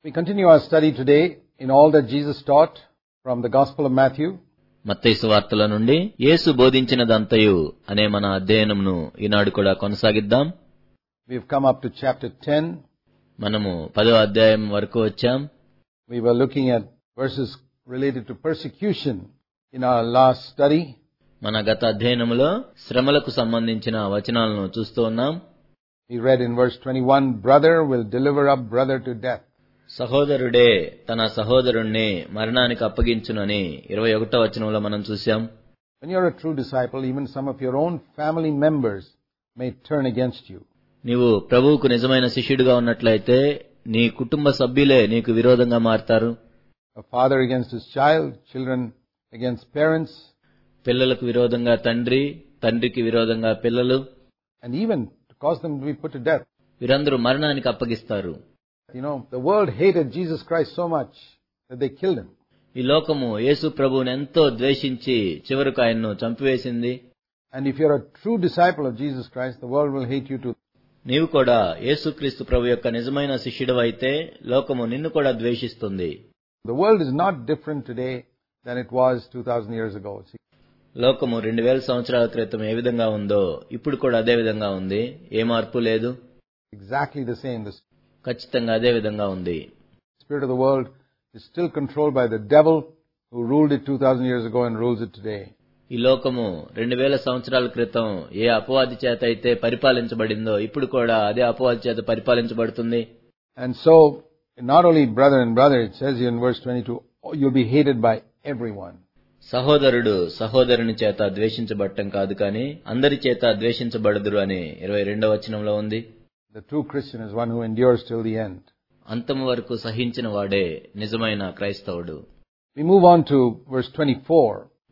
We continue our study today in all that Jesus taught from the Gospel of Matthew. మత్తయి సువార్తల నుండి యేసు బోధించినదంతయు అనే మన అధ్యయనమును ఈనాడు కూడా కొనసాగిద్దాం. We've come up to chapter 10. మనము 10వ అధ్యాయం వరకు వచ్చాం. We were looking at verses related to persecution in our last study. మన గత అధ్యయనములో శ్రమలకు సంబంధించిన వచనాలను చూస్తూ ఉన్నాం. We read in verse 21, "Brother will deliver up brother to death." సహోదరుడే తన సహోదరుణ్ణి మరణానికి అప్పగించునని 21వ వచనంలో మనం చూశాం. When you're a true disciple, even some of your own family members may turn against you. నీవు ప్రభువుకు నిజమైన శిష్యుడిగా ఉన్నట్లయితే నీ కుటుంబ సభ్యులే నీకు విరోధంగా మారతారు. A father against his child, children against parents, పిల్లలకు విరోధంగా తండ్రి, తండ్రికి విరోధంగా పిల్లలు, and even to cause them to be put to death. వీరందరూ మరణానికి అప్పగిస్తారు. You know, the world hated Jesus Christ so much that they killed him. ఈ లోకము యేసు ప్రభువుని ఎంతో ద్వేషించి చివరకు ఆయన్ను చంపివేసింది. And if you're a true disciple of Jesus Christ, the world will hate you too. నీవు కూడా యేసుక్రీస్తు ప్రభు యొక్క నిజమైన శిష్యుడివైతే లోకము నిన్ను కూడా ద్వేషిస్తుంది. The world is not different today than it was 2000 years ago. లోకము 2000 సంవత్సరాల క్రితం ఏ విధంగా ఉందో ఇప్పుడు కూడా అదే విధంగా ఉంది. ఏ మార్పు లేదు. Exactly the same. The ఖచ్చితంగా అదే విధంగా ఉంది. spirit of the world is still controlled by the devil who ruled it 2000 years ago and rules it today. ఈ లోకము 2000 సంవత్సరాల క్రితం ఏ అపవాది చేత అయితే పరిపాలించబడిందో ఇప్పుడు కూడా అదే అపవాది చేత పరిపాలించబడుతుంది. And so, not only brother and brother, it says here in verse 22, you'll be hated by everyone. సహోదరుడు సహోదరుని చేత ద్వేషించబడటం కాదు కానీ అందరి చేత ద్వేషించబడదురు అని 22వ వచనంలో ఉంది. The true Christian is one who endures till the end. అంతము వరకు సహించిన వాడే నిజమైన క్రైస్తవుడు. We move on to verse 24.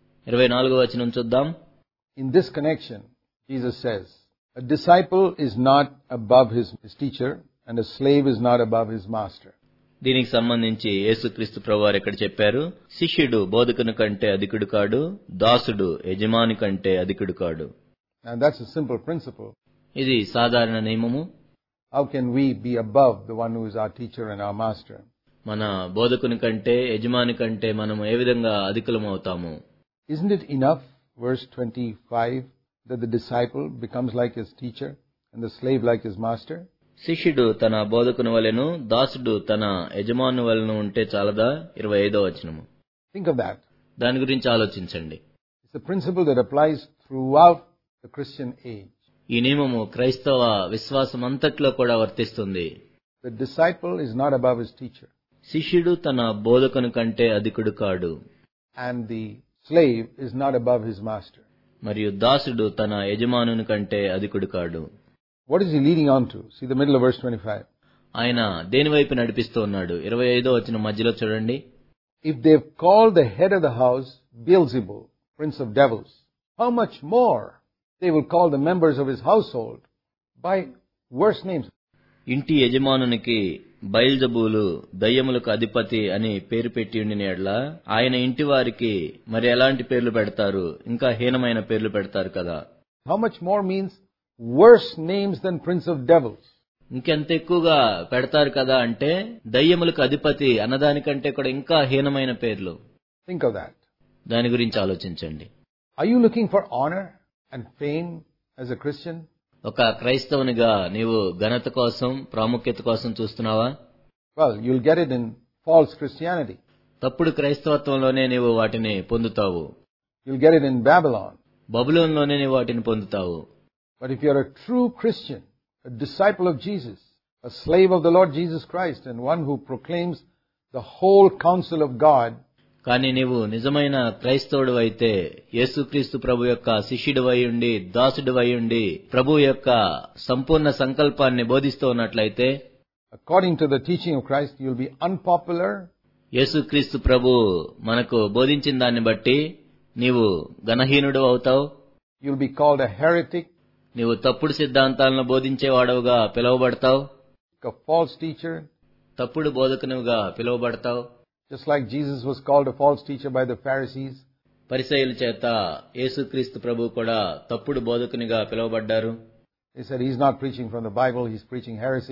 24వ వచనం చూద్దాం. In this connection, Jesus says, a disciple is not above his teacher, and a slave is not above his master. దీనికి సంబంధించి యేసుక్రీస్తు ప్రభువారు ఇక్కడ చెప్పారు, శిష్యుడు బోధకుని కంటే అధికుడు కాడు, దాసుడు యజమాని కంటే అధికుడు కాడు. And that's a simple principle. ఇది సాధారణ నియమము. How can we be above the one who is our teacher and our master? మన బోధకుని కంటే యజమాని కంటే మనము ఏ విధంగా అధికులం అవుతాము? Isn't it enough, verse 25, that the disciple becomes like his teacher and the slave like his master? శిష్యుడు తన బోధకుని వలెను, దాసుడు తన యజమాని వలెను ఉంటే చాలదా? 25వ వచనము. Think of that. దాని గురించి ఆలోచించండి. It's a principle that applies throughout the Christian age. ఈ నియమము క్రైస్తవ విశ్వాసం అంతట్లో కూడా వర్తిస్తుంది. The disciple is not above his teacher. శిష్యుడు తన బోధకుని కంటే అధికుడు కాడు. And the slave is not above his master. మరియు దాసుడు తన యజమానుని కంటే అధికుడు కాడు. What is he leading on to? See the middle of verse 25. ఆయన దేని వైపు నడిపిస్తూ ఉన్నాడు? 25వ వచనం మధ్యలో చూడండి. If they've called the head of the house Beelzebul, prince of devils, how much more they will call the members of his household by worse names. ఇంటి యజమానునికి బయల్జబూలు దయ్యములకు అధిపతి అని పేరు పెట్టి ఉండిన యెడల ఆయన ఇంటి వారికి మరి ఎలాంటి పేర్లు పెడతారు? ఇంకా హీనమైన పేర్లు పెడతారు కదా. How much more means worse names than prince of devils. ఇంకెంత ఎక్కువగా పెడతారు కదా అంటే దయ్యములకు అధిపతి అన్నదానికంటే కూడా ఇంకా హీనమైన పేర్లు. Think of that. దాని గురించి ఆలోచించండి. Are you looking for honor and fame as a Christian? ఒక క్రైస్తవునిగా నీవు ఘనత కోసం ప్రాముఖ్యత కోసం చూస్తున్నావా? Well, you'll get it in false Christianity. తప్పుడు క్రైస్తవత్వంలోనే నీవు వాటిని పొందుతావు. You'll get it in Babylon. బబులోనులోనే నీవు వాటిని పొందుతావు. But if you're a true Christian, a disciple of Jesus, a slave of the Lord Jesus Christ, and one who proclaims the whole counsel of God, కానీ నీవు నిజమైన క్రైస్తవుడు అయితే, యేసుక్రీస్తు ప్రభు యొక్క శిష్యుడివై ఉండి, దాసుడివై ఉండి, ప్రభు యొక్క సంపూర్ణ సంకల్పాన్ని బోధిస్తూ ఉన్నట్లయితే, according to the teaching of Christ, you'll be unpopular. యేసుక్రీస్తు ప్రభు మనకు బోధించిన దాన్ని బట్టి నీవు ఘనహీనుడు అవుతావు. You'll be called a heretic. నీవు తప్పుడు సిద్ధాంతాలను బోధించేవాడవుగా పిలువబడతావు. A false teacher. తప్పుడు బోధకునిగా పిలువబడతావు. Just like Jesus was called a false teacher by the Pharisees. పరిసయ్యుల చేత యేసుక్రీస్తు ప్రభు కూడా తప్పుడు బోధకునిగా పిలువబడ్డారు. They said he's not preaching from the Bible, he's preaching heresy.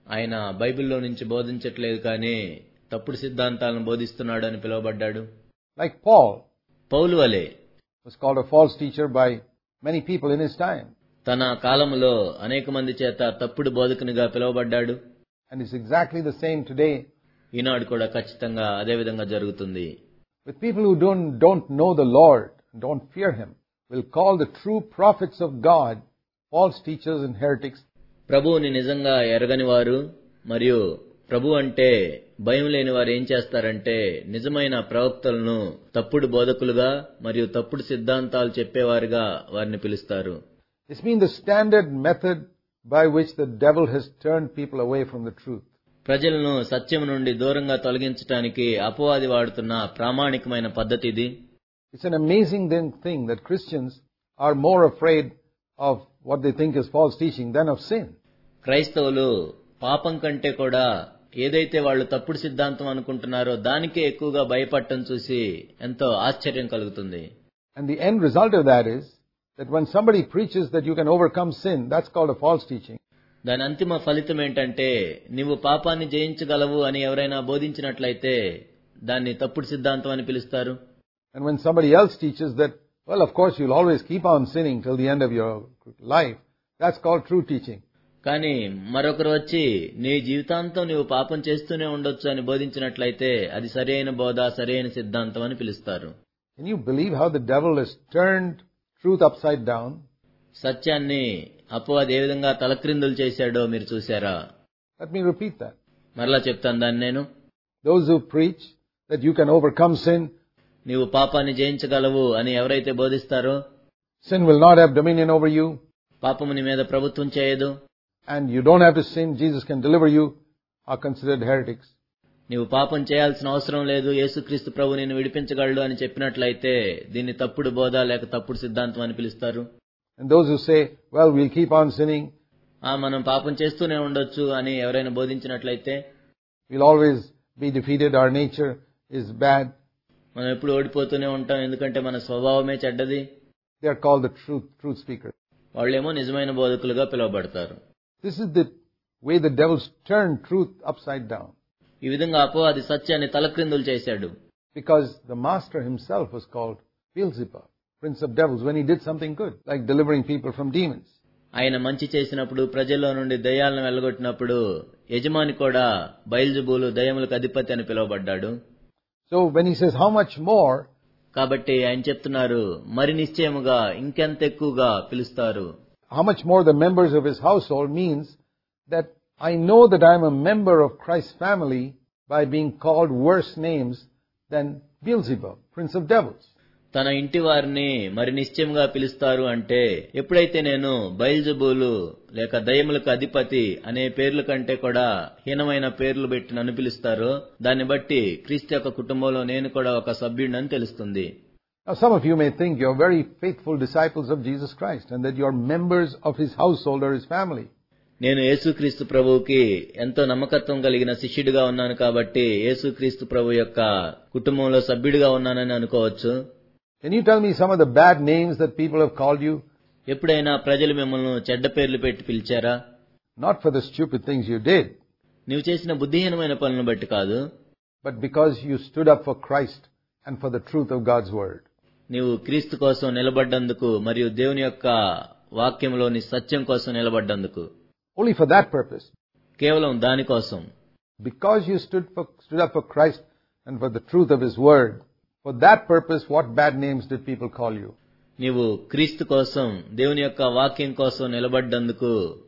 ఆయన బైబిల్లో నుంచి బోధించట్లేదు కానీ తప్పుడు సిద్ధాంతాలను బోధిస్తున్నాడు అని పిలువబడ్డాడు. Like Paul పౌలు వలె was called a false teacher by many people in his time. తన కాలములో అనేక మంది చేత తప్పుడు బోధకునిగా పిలువబడ్డాడు. And it's exactly the same today ఈనాడు కూడా ఖచ్చితంగా అదే విధంగా జరుగుతుంది. with people who don't know the Lord, don't fear him, will call the true prophets of God false teachers and heretics. ప్రభువుని నిజంగా ఎరగని వారు మరియు ప్రభు అంటే భయం లేని వారు ఏం చేస్తారంటే నిజమైన ప్రవక్తలను తప్పుడు బోధకులుగా మరియు తప్పుడు సిద్ధాంతాలు చెప్పేవారుగా వారిని పిలుస్తారు. It's been the standard method by which the devil has turned people away from the truth. ప్రజలను సత్యం నుండి దూరంగా తొలగించడానికి అపవాది వాడుతున్న ప్రామాణికమైన పద్ధతి ఇది. It's an amazing thing that Christians are more afraid of what they think is false teaching than of sin. క్రైస్తవులు పాపం కంటే కూడా ఏదైతే వాళ్ళు తప్పుడు సిద్ధాంతం అనుకుంటున్నారో దానికే ఎక్కువగా భయపడటం చూసి ఎంతో ఆశ్చర్యం కలుగుతుంది. And the end result of that is that when somebody preaches that you can overcome sin, that's called a false teaching. దాని అంతిమ ఫలితం ఏంటంటే నువ్వు పాపాన్ని జయించగలవు అని ఎవరైనా బోధించినట్లయితే దాన్ని తప్పుడు సిద్ధాంతం అని పిలుస్తారు. And when somebody else teaches that, well, of course you'll always keep on sinning till the end of your life, that's called true teaching. కానీ మరొకరు వచ్చి నీ జీవితాంతం నువ్వు పాపం చేస్తూనే ఉండొచ్చు అని బోధించినట్లయితే అది సరైన బోధ, సరైన సిద్ధాంతం అని పిలుస్తారు. Can you believe how the devil has turned truth upside down? సత్యాన్ని అపవాది ఏ విధంగా తలక్రిందులు చేశాడో మీరు చూశారా? Let me repeat that. మరలా చెప్తాను దాన్ని నేను. Those who preach that you can overcome sin, నీవు పాపాన్ని జయించగలవు అని ఎవరైతే బోధిస్తారో sin will not have dominion over you, పాపము నీ మీద ప్రభుత్వం చేయదు, and you don't have to sin, Jesus can deliver you, are considered heretics. నీవు పాపం చేయాల్సిన అవసరం లేదు, యేసుక్రీస్తు ప్రభు నిన్ను విడిపించగలడు అని చెప్పినట్లయితే దీన్ని తప్పుడు బోధ లేక తప్పుడు సిద్ధాంతం అని పిలుస్తారు. And those who say, well, we'll keep on sinning, మనం పాపం చేస్తూనే ఉండొచ్చు అని ఎవరైనా బోధించినట్లయితే we'll always be defeated, our nature is bad, మనం ఎప్పుడు ఓడిపోతూనే ఉంటాం ఎందుకంటే మన స్వభావమే చెడ్డది. they are called the truth speakers. వాళ్ళేమో నిజమైన బోధకులుగా పిలువబడతారు. This is the way the devils turn truth upside down. ఈ విధంగా అపవాది సత్యాన్ని తలక్రిందులు చేశాడు. Because the master himself was called Beelzebub, prince of devils, when he did something good, like delivering people from demons. ఆయన మంచి చేసినప్పుడు, ప్రజల్లో నుండి దయ్యాలను వెళ్లగొట్టినప్పుడు యజమాని కూడా బయల్జెబూలు, దయ్యములకు అధిపతి అని పిలువబడ్డాడు. So when he says how much more, కాబట్టి ఆయన చెప్తున్నారు మరి నిశ్చయముగా ఇంకెంత ఎక్కువగా పిలుస్తారు. how much more the members of his household means that I know that I am a member of Christ's family by being called worse names than Beelzebub, prince of devils. తన ఇంటి వారిని మరి నిశ్చయంగా పిలుస్తారు అంటే ఎప్పుడైతే నేను బయల్జెబూలు లేక దయ్యములకు అధిపతి అనే పేర్ల కంటే కూడా హీనమైన పేర్లు పెట్టి నన్ను పిలుస్తారో దాన్ని బట్టి క్రీస్తు యొక్క కుటుంబంలో నేను కూడా ఒక సభ్యుడిని తెలుస్తుంది. Now some of you may think you are very faithful disciples of Jesus Christ and that you are members of his household or his family. నేను యేసుక్రీస్తు ప్రభువుకి ఎంతో నమ్మకత్వం కలిగిన శిష్యుడిగా ఉన్నాను కాబట్టి యేసుక్రీస్తు ప్రభు యొక్క కుటుంబంలో సభ్యుడిగా ఉన్నానని అనుకోవచ్చు. Can you tell me some of the bad names that people have called you? ఎప్పుడైనా ప్రజలు మిమ్మల్ని చెడ్డ పేర్లు పెట్టి పిలిచారా? Not for the stupid things you did, నీవు చేసిన బుద్ధిహీనమైన పనులను బట్టి కాదు, but because you stood up for Christ and for the truth of God's word. నీవు క్రీస్తు కోసం నిలబడ్డందుకు మరియు దేవుని యొక్క వాక్యంలోని సత్యం కోసం నిలబడ్డందుకు. Only for that purpose. కేవలం దాని కోసం. Because you stood up for Christ and for the truth of his word, for that purpose, what bad names did people call you? నీవు క్రీస్తు కోసం, దేవుని యొక్క వాక్యం కోసం నిలబడ్డందుకు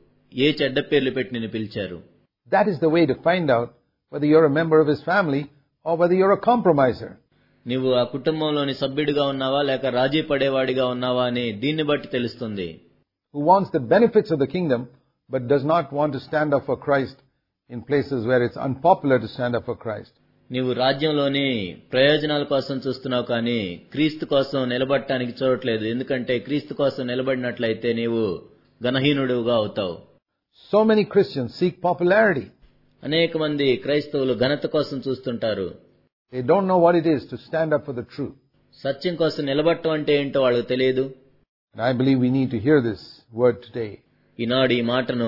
ఏ చెడ్డ పేర్లు పెట్టి నిన్ను పిలిచారు? That is the way to find out whether you're a member of his family or whether you're a compromiser. నీవు ఆ కుటుంబంలోని సభ్యుడిగా ఉన్నావా లేక రాజీ పడేవాడిగా ఉన్నావా అని దీన్ని బట్టి తెలుస్తుంది. Who wants the benefits of the kingdom but does not want to stand up for Christ in places where it's unpopular to stand up for Christ. నీవు రాజ్యంలోని ప్రయోజనాల కోసం చూస్తున్నావు కానీ క్రీస్తు కోసం నిలబడటానికి చూడట్లేదు. ఎందుకంటే క్రీస్తు కోసం నిలబడినట్లయితే నీవు ఘనహీనుడుగా అవుతావు. So many Christians seek popularity. అనేక మంది క్రైస్తవులు ఘనత కోసం చూస్తుంటారు. They don't know what it is to stand up for the truth. సత్యం కోసం నిలబడటం అంటే ఏంటో వాళ్ళకు తెలియదు. And I believe we need to hear this word today. ఈనాడు ఈ మాటను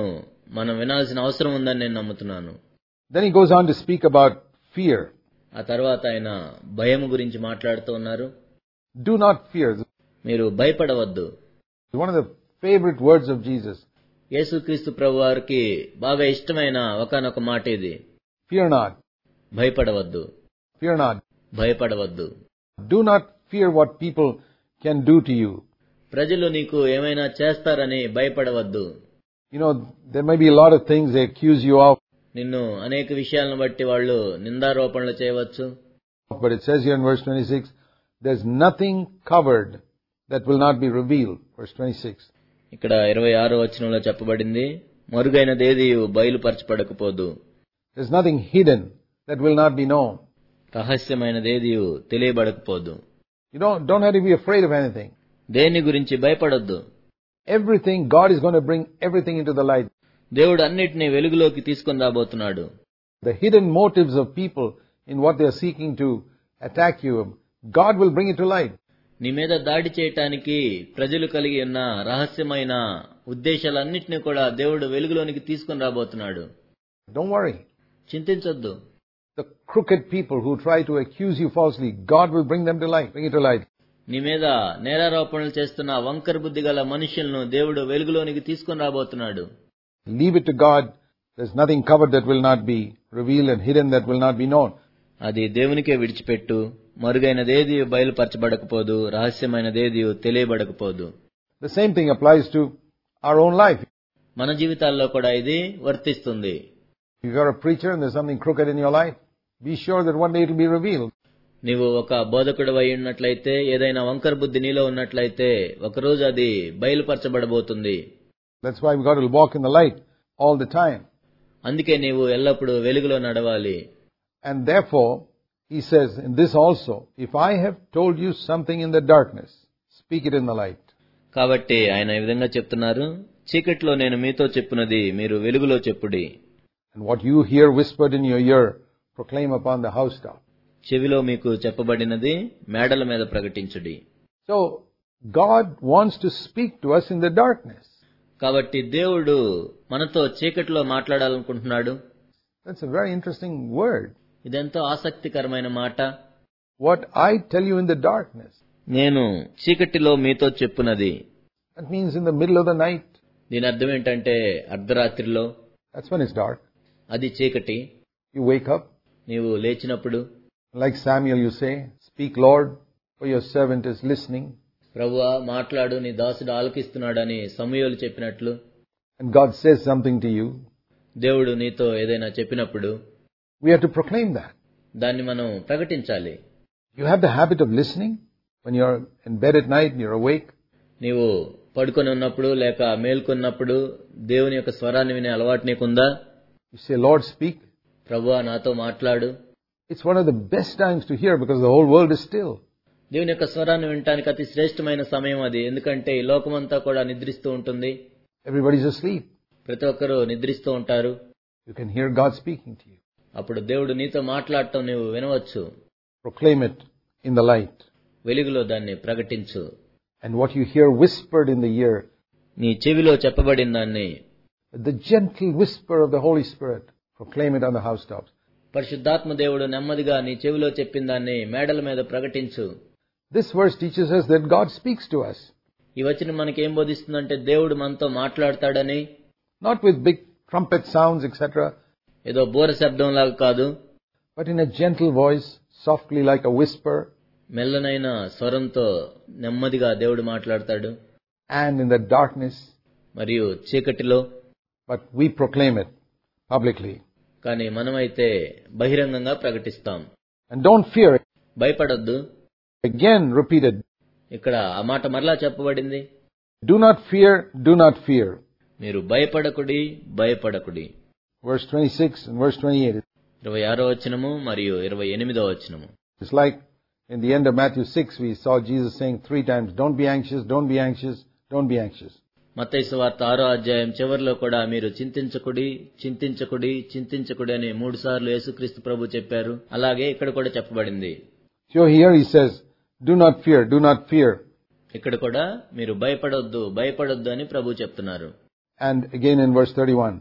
మనం వినాల్సిన అవసరం ఉందని నేను నమ్ముతున్నాను. Then he goes on to speak about fear. ఆ తర్వాత ఆయన భయం గురించి మాట్లాడుతూ ఉన్నారు. Do not fear. మీరు భయపడవద్దు. One of the favorite words of Jesus. యేసుక్రీస్తు ప్రభువారికి బాగా ఇష్టమైన ఒకానొక మాట ఇది. Fear not. భయపడవద్దు. Fear not. భయపడవద్దు. Do not fear what people can do to you. ప్రజలు నీకు ఏమైనా చేస్తారని భయపడవద్దు. You know, there may be a lot of things they accuse you of. నిన్ను అనేక విషయాలను బట్టి వాళ్ళు నిందారోపణలు చేయవచ్చు. But it says here in verse 26, there's nothing covered that will not be revealed. Verse 26. ఇక్కడ 26వ వచనంలో చెప్పబడింది, మరుగైనదేది బయలుపరచబడకపోదు. There's nothing hidden that will not be known. రహస్యమైనదేది తెలియబడకపోదు. You don't have to be afraid of anything. దేని గురించి భయపడొద్దు. Everything, God is going to bring everything into the light. దేవుడు అన్నిటినీ వెలుగులోకి తీసుకొని రాబోతున్నాడు. The hidden motives of people in what they are seeking to attack you, God will bring it to light. నీ మీద దాడి చేయటానికి ప్రజలు కలిగి ఉన్న రహస్యమైన ఉద్దేశాలన్నిటినీ కూడా దేవుడు వెలుగులోనికి తీసుకొని రాబోతున్నాడు. Don't worry. చింతించొద్దు. The crooked people who try to accuse you falsely, God will bring them to light, bring it to light. నీ మీద నేరారోపణలు చేస్తున్న వంకర బుద్ధి గల మనుషులను దేవుడు వెలుగులోనికి తీసుకొని రాబోతున్నాడు. Leave it to God. There's nothing covered that will not be revealed and hidden that will not be known. అది దేవునికే విడిచిపెట్టు. మరుగైనదేది బయలుపరచబడకపోదు, రహస్యమైనదేది తెలియబడకపోదు. The same thing applies to our own life. మన జీవితాల్లో కూడా ఇది వర్తిస్తుంది. If you're a preacher and there's something crooked in your life, be sure that one day it will be revealed. నీవు ఒక బోధకుడు అయి ఉన్నట్లయితే, ఏదైనా వంకర బుద్ధి నీలో ఉన్నట్లయితే ఒకరోజు అది బయలుపరచబడబోతుంది. That's why we've got to walk in the light all the time. అందుకే నీవు ఎల్లప్పుడూ వెలుగులో నడవాలి. And therefore, he says in this also, if I have told you something in the darkness, speak it in the light. కాబట్టి ఆయన ఈ విధంగా చెప్తున్నారు, చీకట్లో నేను మీతో చెప్పునది మీరు వెలుగులో చెప్పుడి. And what you hear whispered in your ear, proclaim upon the housetop. చెవిలో మీకు చెప్పబడినది మేడల మీద ప్రకటించుడి. So, God wants to speak to us in the darkness. కాబట్టి దేవుడు మనతో చీకటిలో మాట్లాడాలనుకుంటున్నాడు. That's a very interesting word. ఇదెంతో ఆసక్తికరమైన మాట. What I tell you in the darkness. నేను చీకటిలో మీతో చెప్పునది. That means in the middle of the night. దీని అర్థం ఏంటంటే అర్ధరాత్రిలో. That's when it's dark. అది చీకటి. You wake up. నీవు లేచినప్పుడు. Like Samuel you say, speak Lord, for your servant is listening. ప్రభువా మాట్లాడు, నీ దాసుడు ఆలకిస్తున్నాడని సమూయేలు చెప్పినట్లు. And God says something to you. దేవుడు నీతో ఏదైనా చెప్పినప్పుడు we have to proclaim that. దాన్ని మనం ప్రకటించాలి. You have the habit of listening when you're in bed at night and you're awake. నీవు పడుకొని ఉన్నప్పుడు లేక మేల్కొన్నప్పుడు దేవుని యొక్క స్వరాన్ని వినే అలవాటు నీకుందా? You say, Lord, speak. ప్రభువా నాతో మాట్లాడు. It's one of the best times to hear because the whole world is still. దేవుని యొక్క స్వరాన్ని వినడానికి అతి శ్రేష్టమైన సమయం అది. ఎందుకంటే ఈ లోకమంతా కూడా నిద్రిస్తూ ఉంటుంది. Everybody's asleep. ప్రతి ఒక్కరూ నిద్రిస్తూ ఉంటారు. You can hear God speaking to you. అప్పుడు దేవుడు నీతో మాట్లాడటం నీవు వినవచ్చు. Proclaim it in the light. వెలుగులో దాన్ని ప్రకటించు. And what you hear whispered in the ear, నీ చెవిలో చెప్పబడిన దాన్ని, the gentle whisper of the Holy Spirit, proclaim it on the housetops. పరిశుద్ధాత్మ దేవుడు నెమ్మదిగా నీ చెవిలో చెప్పిన దాన్ని మేడల మీద ప్రకటించు. This verse teaches us that God speaks to us. ఈ వచనం మనకేం బోధిస్తుందంటే దేవుడు మనతో మాట్లాడతాడని. Not with big trumpet sounds, etc. ఏదో బోర శబ్దం లాగా కాదు. But in a gentle voice, softly like a whisper. మెల్లనైన స్వరంతో నెమ్మదిగా దేవుడు మాట్లాడతాడు. And in the darkness. మరియు చీకటిలో. But we proclaim it publicly. కానీ మనమైతే బహిరంగంగా ప్రకటిస్తాం. And don't fear it. భయపడొద్దు. Again repeated. ఇక్కడ ఆ మాట మరలా చెప్పబడింది. Do not fear, do not fear. మీరు భయపడకుడి, భయపడకుడి. Verse 26 and verse 28. 26వ వచనము మరియు 28వ వచనము. It's like in the end of Matthew 6 we saw Jesus saying 3 times, don't be anxious, don't be anxious, don't be anxious. మత్తయి సువార్త 6వ అధ్యాయం చివరిలో కూడా మీరు చింతించకుడి, చింతించకుడి, చింతించకుడి అని 3 సార్లు యేసుక్రీస్తు ప్రభు చెప్పారు. అలాగే ఇక్కడ కూడా చెప్పబడింది. So here he says, do not fear, do not fear. ఇక్కడ కూడా మీరు భయపడొద్దు, భయపడొద్దు అని ప్రభు చెప్తున్నారు. And again in verse 31,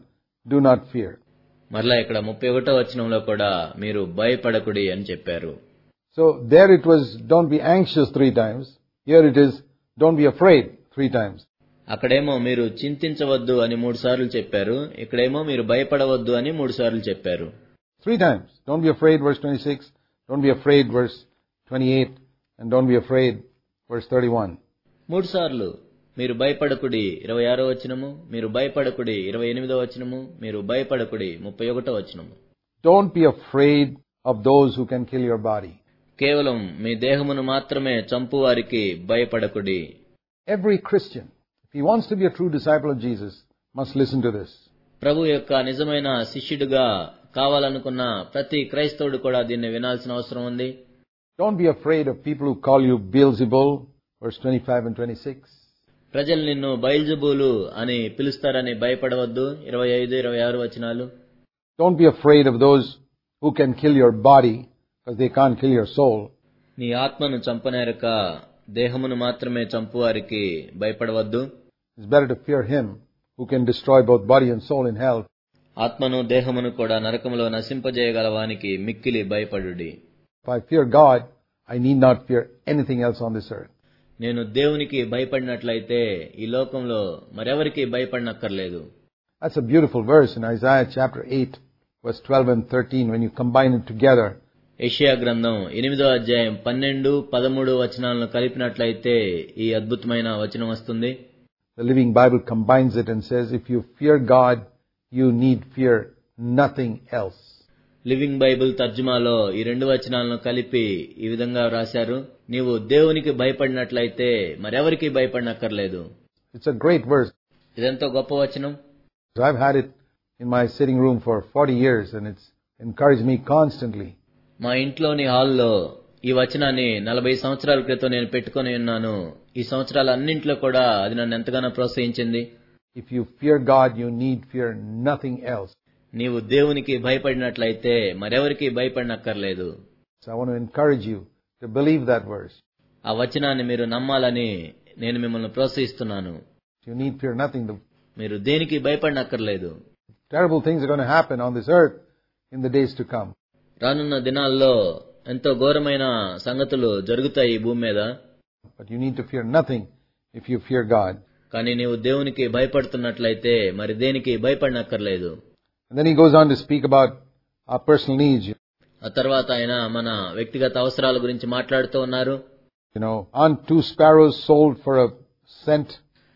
do not fear. మరలా ఇక్కడ 31వ వచనంలో కూడా మీరు భయపడకుడి అని చెప్పారు. So there it was, don't be anxious 3 times. Here it is, don't be afraid 3 times. అక్కడేమో మీరు చింతించవద్దు అని 3 సార్లు చెప్పారు. ఇక్కడేమో మీరు భయపడవద్దు అని 3 సార్లు చెప్పారు. 3 times. Don't be afraid, verse 26. Don't be afraid, verse 28. And don't be afraid, verse 31. 3 సార్లు మీరు భయపడకుడి 26వ వచనము, మీరు భయపడకుడి 28వ వచనము, మీరు భయపడకుడి 31వ వచనము. Don't be afraid of those who can kill your body. కేవలం మీ దేహమును మాత్రమే చంపువారికి భయపడకుడి. Every Christian, if he wants to be a true disciple of Jesus, must listen to this. ప్రభు యొక్క నిజమైన శిష్యుడిగా కావాలనుకున్న ప్రతి క్రైస్తవుడు కూడా దీన్ని వినాల్సిన అవసరం ఉంది. Don't be afraid of people who call you Beelzebul, verse 25 and 26. ప్రజలు నిన్ను బయల్జెబూలు అని పిలుస్తారని భయపడవద్దు. 25, 26 వచనాలు. Don't be afraid of those who can kill your body, because they can't kill your soul. నీ ఆత్మను చంపనేరక దేహమును మాత్రమే చంపువారికి భయపడవద్దు. It's better to fear him who can destroy both body and soul in hell. ఆత్మను దేహమును కూడా నరకములో నశింపజేయగల వానికి మిక్కిలి భయపడుడి. If I fear God, I need not fear anything else on this earth. నేను దేవునికి భయపడినట్లయితే ఈ లోకంలో మరెవరికి భయపడనక్కర్లేదు. That's a beautiful verse in Isaiah chapter 8, verse 12 and 13. When you combine it together, యెషయా గ్రంథం 8వ అధ్యాయం 12, 13 వచనాలను కలిపినట్లయితే ఈ అద్భుతమైన వచనం వస్తుంది. the Living Bible combines it and says, if you fear God, you need fear nothing else. Living Bible తర్జుమాలో ఈ 2 వచనాలను కలిపి ఈ విధంగా రాశారు. నీవు దేవునికి భయపడినట్లయితే మరెవరికి భయపడనక్కర్లేదు. It's a great verse. ఇదెంతో గొప్ప వచనం. I've had it in my sitting room for 40 years and it's encouraged me constantly. మా ఇంట్లోని హాల్లో ఈ వచనాన్ని 40 సంవత్సరాల క్రితం నేను పెట్టుకొని ఉన్నాను. ఈ సంవత్సరాలన్నింటిలో కూడా అది నన్ను ఎంతగానో ప్రోత్సహించింది. If you fear God, you need fear nothing else. నీవు దేవునికి భయపడినట్లయితే మరెవరికి భయపడనక్కర్లేదు. So I want to encourage you to believe that verse. ఆ వచనాన్ని మీరు నమ్మాలని నేను మిమ్మల్ని ప్రోత్సహిస్తున్నాను. You need fear nothing. మీరు దేనికి భయపడనక్కర్లేదు. Terrible things are going to happen on this earth in the days to come. రానున్న దినాల్లో ఎంతో ఘోరమైన సంగతులు జరుగుతాయి ఈ భూమి మీద. But you need to fear nothing if you fear God. కానీ నీవు దేవునికి భయపడుతున్నట్లయితే మరి దేనికి భయపడనక్కర్లేదు. And then he goes on to speak about our personal needs. ఆ తర్వాత ఆయన మన వ్యక్తిగత అవసరాల గురించి మాట్లాడుతూ ఉన్నారు. Aren't 2 sparrows sold for a cent?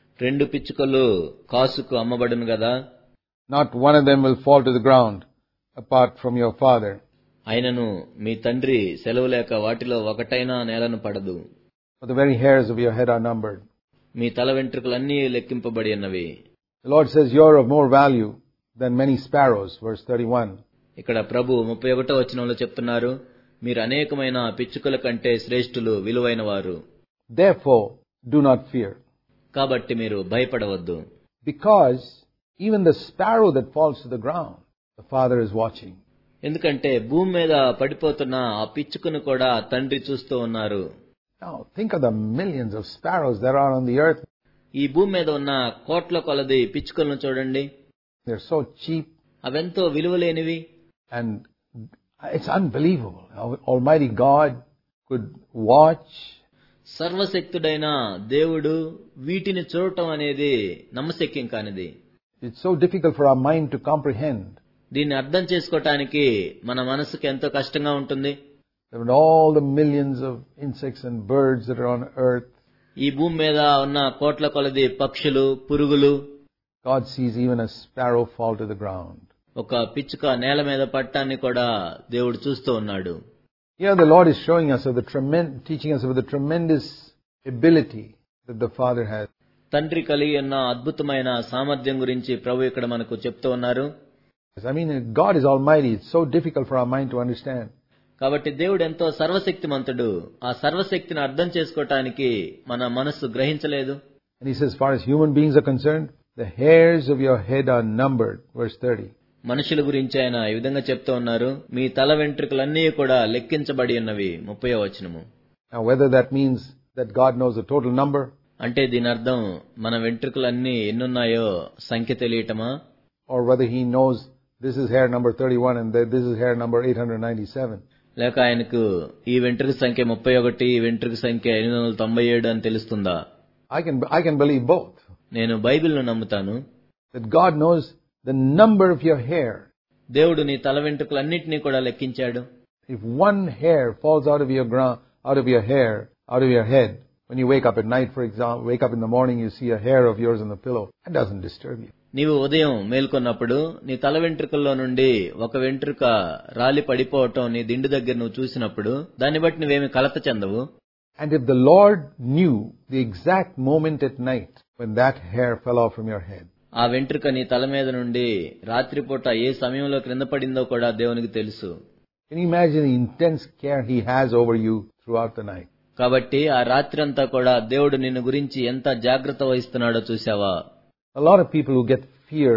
2 పిచ్చుకలు కాసుకు అమ్మబడును గదా. Not one of them will fall to the ground apart from your Father. అయినను మీ తండ్రి సెలవు లేక వాటిలో ఒకటైనా నేలను పడదు. For the very hairs of your head are numbered. మీ తల వెంట్రుకలన్నీ లెక్కింపబడి ఉన్నవి. The Lord says you're of more value than many sparrows, verse 31. ఇక్కడ ప్రభు 31వ వచనంలో చెప్తున్నారు, మీరు అనేకమైన పిచ్చుకల కంటే శ్రేష్ఠులు, విలువైన వారు. Therefore, do not fear. కాబట్టి మీరు భయపడవద్దు. Because even the sparrow that falls to the ground, the Father is watching. ఎందుకంటే భూమి మీద పడిపోతున్న ఆ పిచ్చుకను కూడా తండ్రి చూస్తూ ఉన్నారు. Now, think of the millions of sparrows there are on the earth. ఈ భూమి మీద ఉన్న కోట్ల కొలది పిచ్చుకలను చూడండి. They're so cheap. అవెంతో విలువలేనివి. And it's unbelievable how Almighty God could watch. సర్వశక్తుడైన దేవుడు వీటిని చూడటం అనేది నమ్మశక్యం కానిది. It's so difficult for our mind to comprehend. దీన్ని అర్థం చేసుకోవటానికి మన మనసుకు ఎంతో కష్టంగా ఉంటుంది. With all the millions of insects and birds that are on earth, ఈ భూమి మీద ఉన్న కోట్ల కొలది పక్షులు, పురుగులు, God sees even a sparrow fall to the ground. ఒక పిచ్చుక నేల మీద పడటాన్ని కూడా దేవుడు చూస్తూ ఉన్నాడు. Here the Lord is showing us teaching us of the tremendous ability that the Father has. తండ్రి కలిగి ఉన్న అద్భుతమైన సామర్థ్యం గురించి ప్రభు ఇక్కడ మనకు చెప్తూ ఉన్నారు. I mean, God is almighty. It's so difficult for our mind to understand. కాబట్టి దేవుడు ఎంతో సర్వశక్తిమంతుడు. ఆ సర్వశక్తిని అర్థం చేసుకోవటానికి మన మనస్సు గ్రహించలేదు. And he says, as far as human beings are concerned, the hairs of your head are numbered. Verse 30. మనుషుల గురించి ఆయన ఈ విధంగా చెప్తూ ఉన్నారు, మీ తల వెంట్రుకలన్నీ కూడా లెక్కించబడి ఉన్నవి. 30వ వచనము. Now, whether that means that God knows the total number, అంటే దీని అర్థం మన వెంట్రుకలన్నీ ఎన్నున్నాయో సంఖ్య తెలియటమా, or whether he knows this is hair number 31 and this is hair number 897. లేక ఆయనకు ఈ వెంట్రుక సంఖ్య 31, ఈ వెంట్రుక సంఖ్య 897 అని తెలుస్తుందా? I can believe both. నేను బైబిల్ను నమ్ముతాను. That God knows the number of your hair. దేవుడు నీ తల వెంట్రుకలన్నిటినీ కూడా లెక్కించాడు. If one hair falls out of your head, when you wake up at night, for example, wake up in the morning, you see a hair of yours on the pillow, that doesn't disturb you. నీవు ఉదయం మేల్కొన్నప్పుడు నీ తల వెంట్రుకల్లో నుండి ఒక వెంట్రుక రాలి పడిపోవటం నీ దిండు దగ్గర నువ్వు చూసినప్పుడు దాన్ని బట్టి నువ్వేమి కలత చెందవు. And if the Lord knew the exact moment at night when that hair fell off from your head, ఆ వెంట్రుక నీ తల మీద నుండి రాత్రిపూట ఏ సమయంలో క్రింద పడిందో కూడా దేవునికి తెలుసు. can you imagine the intense care he has over you throughout the night? కాబట్టి ఆ రాత్రి అంతా కూడా దేవుడు నిన్ను గురించి ఎంత జాగ్రత్త వహిస్తున్నాడో చూసావా? A lot of people who get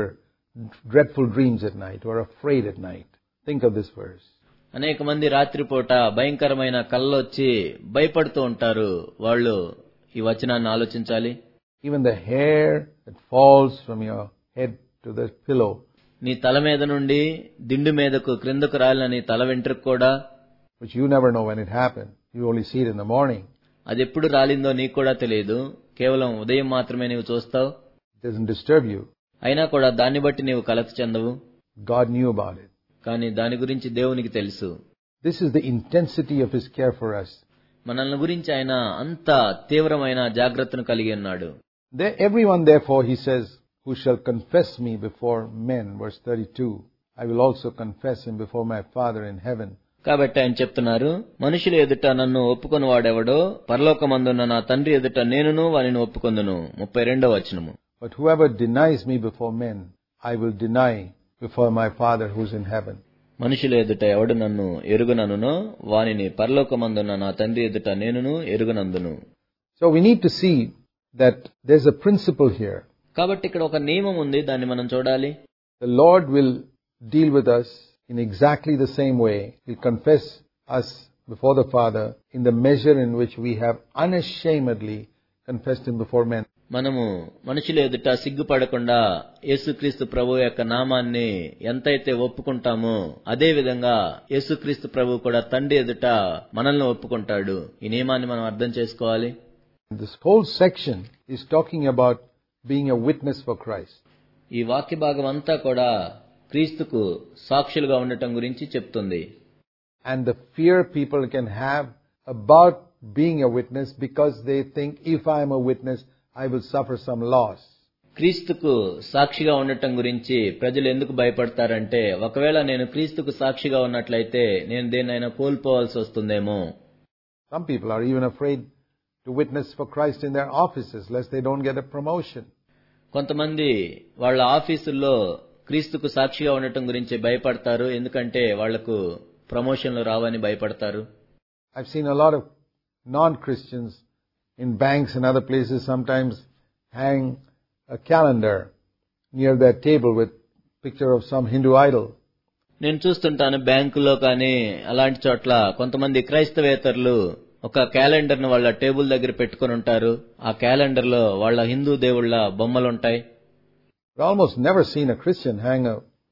dreadful dreams at night, who are afraid at night, think of this verse. అనేక మంది రాత్రిపూట భయంకరమైన కళ్ళొచ్చి భయపడుతూ ఉంటారు. వాళ్ళు ఈ వచనాన్ని ఆలోచించాలి. Even the hair that falls from your head to the pillow, నీ తల మీద నుండి దిండు మీదకు క్రిందకు రాలిన నీ తల వెంట్రుక కూడా, which you never know when it happened, you only see it in the morning. అది ఎప్పుడు రాలిందో నీకు కూడా తెలియదు, కేవలం ఉదయం మాత్రమే నీవు చూస్తావు. It doesn't disturb you. అయినా కూడా దాన్ని బట్టి నీవు కలత చెందవు. God knew about it. కానీ దాని గురించి దేవునికి తెలుసు. This is the intensity of his care for us. మనల్ని గురించి ఆయన అంత తీవ్రమైన జాగ్రత్తను కలిగి ఉన్నాడు. Everyone therefore, he says, who shall confess me before men, verse 32, I will also confess him before my Father in heaven. కాబట్టి ఆయన చెప్తున్నారు, మనుషుల ఎదుట నన్ను ఒప్పుకొని వాడెవడో పరలోకమందున్న నా తండ్రి ఎదుట నేనును వానిని ఒప్పుకొందును. 32వ వచనము. But whoever denies me before men, I will deny before my Father who's in heaven. మనుషుల ఎదుట ఎవడు నన్ను ఎరుగననునో వానిని పరలోకమందున్న నా తండ్రి ఎదుట నేనును ఎరుగనందును. So we need to see that there's a principle here. కాబట్టి ఇక్కడ ఒక నియమం ఉంది, దాన్ని మనం చూడాలి. The Lord will deal with us in exactly the same way. He'll confess us before the Father in the measure in which we have unashamedly confessed him before men. మనము మనుషుల ఎదుట సిగ్గుపడకుండా యేసుక్రీస్తు ప్రభు యొక్క నామాన్ని ఎంతైతే ఒప్పుకుంటామో అదే విధంగా యేసుక్రీస్తు ప్రభు కూడా తండ్రి ఎదుట మనల్ని ఒప్పుకుంటాడు. ఈ నియమాన్ని మనం అర్థం చేసుకోవాలి. This whole section is talking about being a witness for Christ. ఈ వాక్య భాగం అంతా కూడా క్రీస్తుకు సాక్షులుగా ఉండటం గురించి చెప్తుంది. And the fear people can have about being a witness because they think if I am a witness, I will suffer some loss. క్రీస్తుకు సాక్షిగా ఉండటం గురించి ప్రజలు ఎందుకు భయపడతారంటే, ఒకవేళ నేను క్రీస్తుకు సాక్షిగా ఉన్నట్లయితే నేను దేన్నైనా కోల్పోవాల్సి వస్తుందేమో. Some people are even afraid to witness for Christ in their offices lest they don't get a promotion. కొంతమంది వాళ్ళ ఆఫీసుల్లో క్రీస్తుకు సాక్షిగా ఉండటం గురించి భయపడతారు, ఎందుకంటే వాళ్లకు ప్రమోషన్లు రావని భయపడతారు. I've seen a lot of non-Christians in banks and other places sometimes hang a calendar near their table with picture of some Hindu idol. నేను చూస్తుంటాను బ్యాంకులో కానీ అలాంటి చోట్ల కొంతమంది క్రైస్తవేతరులు ఒక క్యాలెండర్ను వాళ్ళ టేబుల్ దగ్గర పెట్టుకొని ఉంటారు. ఆ క్యాలెండర్ లో వాళ్ళ హిందూ దేవుళ్ళ బొమ్మలుంటాయి. I've almost never seen a Christian hang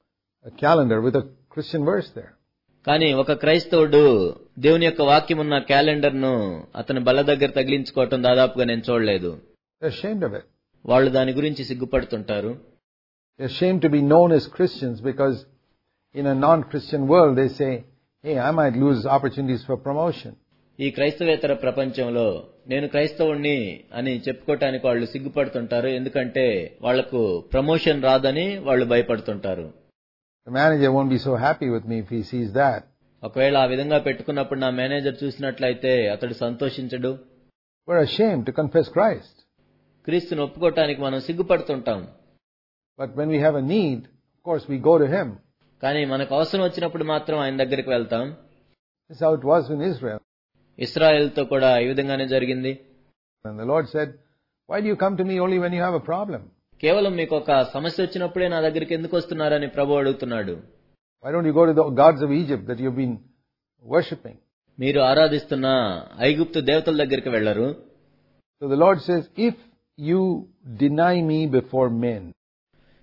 a calendar with a Christian verse there. కానీ ఒక క్రైస్తవుడు దేవుని యొక్క వాక్యం ఉన్న క్యాలెండర్ ను అతని బల్ల దగ్గర తగిలించుకోవటం దాదాపుగా నేను చూడలేదు. They're ashamed of it. వాళ్ళు దాని గురించి సిగ్గుపడుతుంటారు. They're ashamed to be known as Christians because in a non-Christian world they say, hey, I might lose opportunities for promotion. ఈ క్రైస్తవేతర ప్రపంచంలో నేను క్రైస్తవుణ్ణి అని చెప్పుకోవటానికి వాళ్ళు సిగ్గుపడుతుంటారు, ఎందుకంటే వాళ్లకు ప్రమోషన్ రాదని వాళ్ళు భయపడుతుంటారు. The manager won't be so happy with me if he sees that. ఒకవేళ ఆ విధంగా పెట్టుకున్నప్పుడు నా మేనేజర్ చూసినట్లయితే అతడు సంతోషించడు. We're ashamed to confess Christ. క్రీస్తును ఒప్పుకోవటానికి మనం సిగ్గుపడుతుంటాం. But when we have a need, of course we go to him. కానీ మనకు అవసరం వచ్చినప్పుడు మాత్రం ఆయన దగ్గరికి వెళ్తాం. This is how it was in Israel. ఇశ్రాయేలుతో కూడా ఈ విధంగానే జరిగింది. And the Lord said, why do you come to me only when you have a problem? కేవలం మీకు ఒక సమస్య వచ్చినప్పుడే నా దగ్గరికి ఎందుకు వస్తున్నారని ప్రభువు అడుగుతున్నాడు. Why don't you go to the gods of Egypt that you've been worshipping? మీరు ఆరాధిస్తున్న ఐగుప్తు దేవతల దగ్గరికి వెళ్లరు. So the Lord says, if you deny me before men.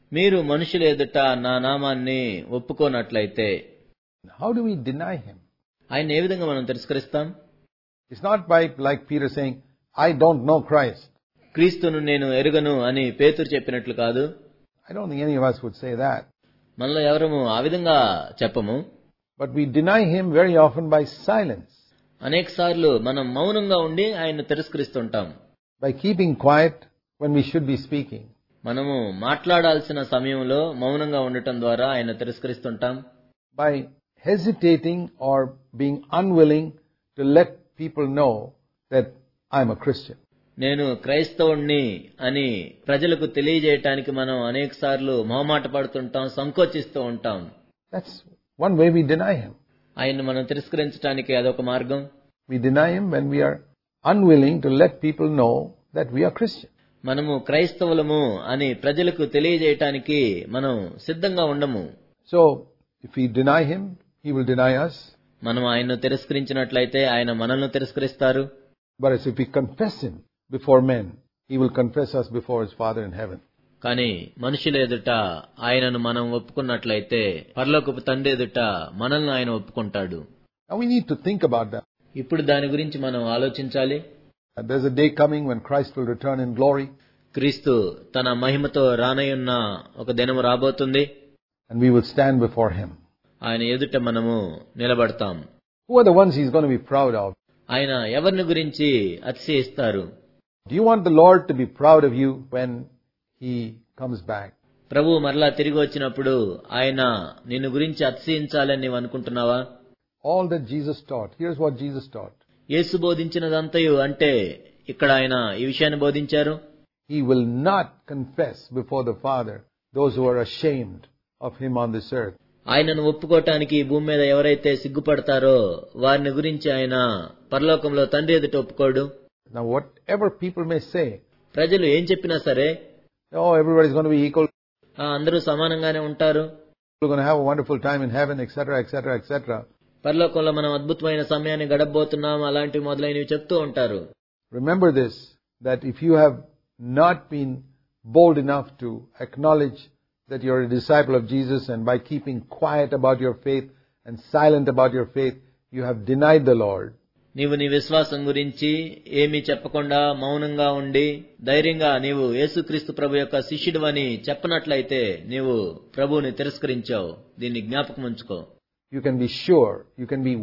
మీరు మనుషుల ఎదుట నా నామాన్ని ఒప్పుకోనట్లయితే. How do we deny him? ఆయన ఏ విధంగా మనం తిరస్కరిస్తాం? It's not by like Peter saying, I don't know Christ. క్రీస్తును నేను ఎరుగను అని పేతురు చెప్పినట్లు కాదు. I don't think any of us would say that. మనలో ఎవరము ఆ విధంగా చెప్పము. But we deny him very often by silence. అనేక సార్లు మనం మౌనంగా ఉండి ఆయన్ను తిరస్కరిస్తుంటాం. By keeping quiet when we should be speaking. మనము మాట్లాడాల్సిన సమయంలో మౌనంగా ఉండటం ద్వారా ఆయన తిరస్కరిస్తుంటాం. By hesitating or being unwilling to let people know that I'm a Christian. నేను క్రైస్తవుణ్ణి అని ప్రజలకు తెలియజేయటానికి మనం అనేక సార్లు మొహమాట పడుతుంటాం, సంకోచిస్తూ ఉంటాం. That's one way we deny him. ఆయన్ని మనం తిరస్కరించడానికి అదొక మార్గం. We deny him when we are unwilling to let people know that we are Christian. మనము క్రైస్తవులము అని ప్రజలకు తెలియజేయటానికి మనం సిద్ధంగా ఉండము. So, if we deny him, he will deny us. మనం ఆయన్ను తిరస్కరించినట్లయితే ఆయన మనల్ని తిరస్కరిస్తారు. But if we confess him before men, he will confess us before his Father in heaven. కానీ మనుషుల ఎదుట ఆయనను మనం ఒప్పుకున్నట్లయితే పరలోకపు తండ్రి ఎదుట మనల్ని ఆయన ఒప్పుకుంటాడు. Now we need to think about that. ఇప్పుడు దాని గురించి మనం ఆలోచించాలి. There's a day coming when Christ will return in glory. క్రీస్తు తన మహిమతో రానయున్న ఒక దినము రాబోతుంది. And we will stand before him. ఆయన ఎదుట మనము నిలబడతాం. Who are the ones he's going to be proud of? ఆయన ఎవరిని గురించి అతిశయిస్తారు? Do you want the Lord to be proud of you when he comes back? ప్రభువు మరలా తిరిగి వచ్చినప్పుడు ఆయన నిన్ను గురించి అతిశయించాలని నీవు అనుకుంటున్నావా? All that Jesus taught. Here's what Jesus taught. యేసు బోధించినదంతయు అంటే ఇక్కడ ఆయన ఈ విషయాన్ని బోధించారు. He will not confess before the Father those who are ashamed of him on this earth. ఆయనను ఒప్పుకోవటానికి భూమి మీద ఎవరైతే సిగ్గుపడతారో వారిని గురించి ఆయన పరలోకంలో తండ్రి ఎదుట ఒప్పుకోడు. Now whatever people may say, ప్రజలు ఏం చెప్పినా సరే, oh, everybody's going to be equal. అందరూ సమానంగానే ఉంటారు. We're going to have a wonderful time in heaven, etc., etc., etc. పరలోకంలో మనం అద్భుతమైన సమయాన్ని గడపబోతున్నాం, అలాంటివి మొదలైనవి చెప్తూ ఉంటారు. Remember this, that if you have not been bold enough to acknowledge that you're a disciple of Jesus, and by keeping quiet about your faith and silent about your faith, you have denied the Lord. నీవు నీ విశ్వాసం గురించి ఏమీ చెప్పకుండా మౌనంగా ఉండి ధైర్యంగా నీవు యేసుక్రీస్తు ప్రభు యొక్క శిష్యుడివని చెప్పనట్లయితే నీవు ప్రభువుని తిరస్కరించావు. దీన్ని జ్ఞాపకం ఉంచుకో. You can be sure, you can be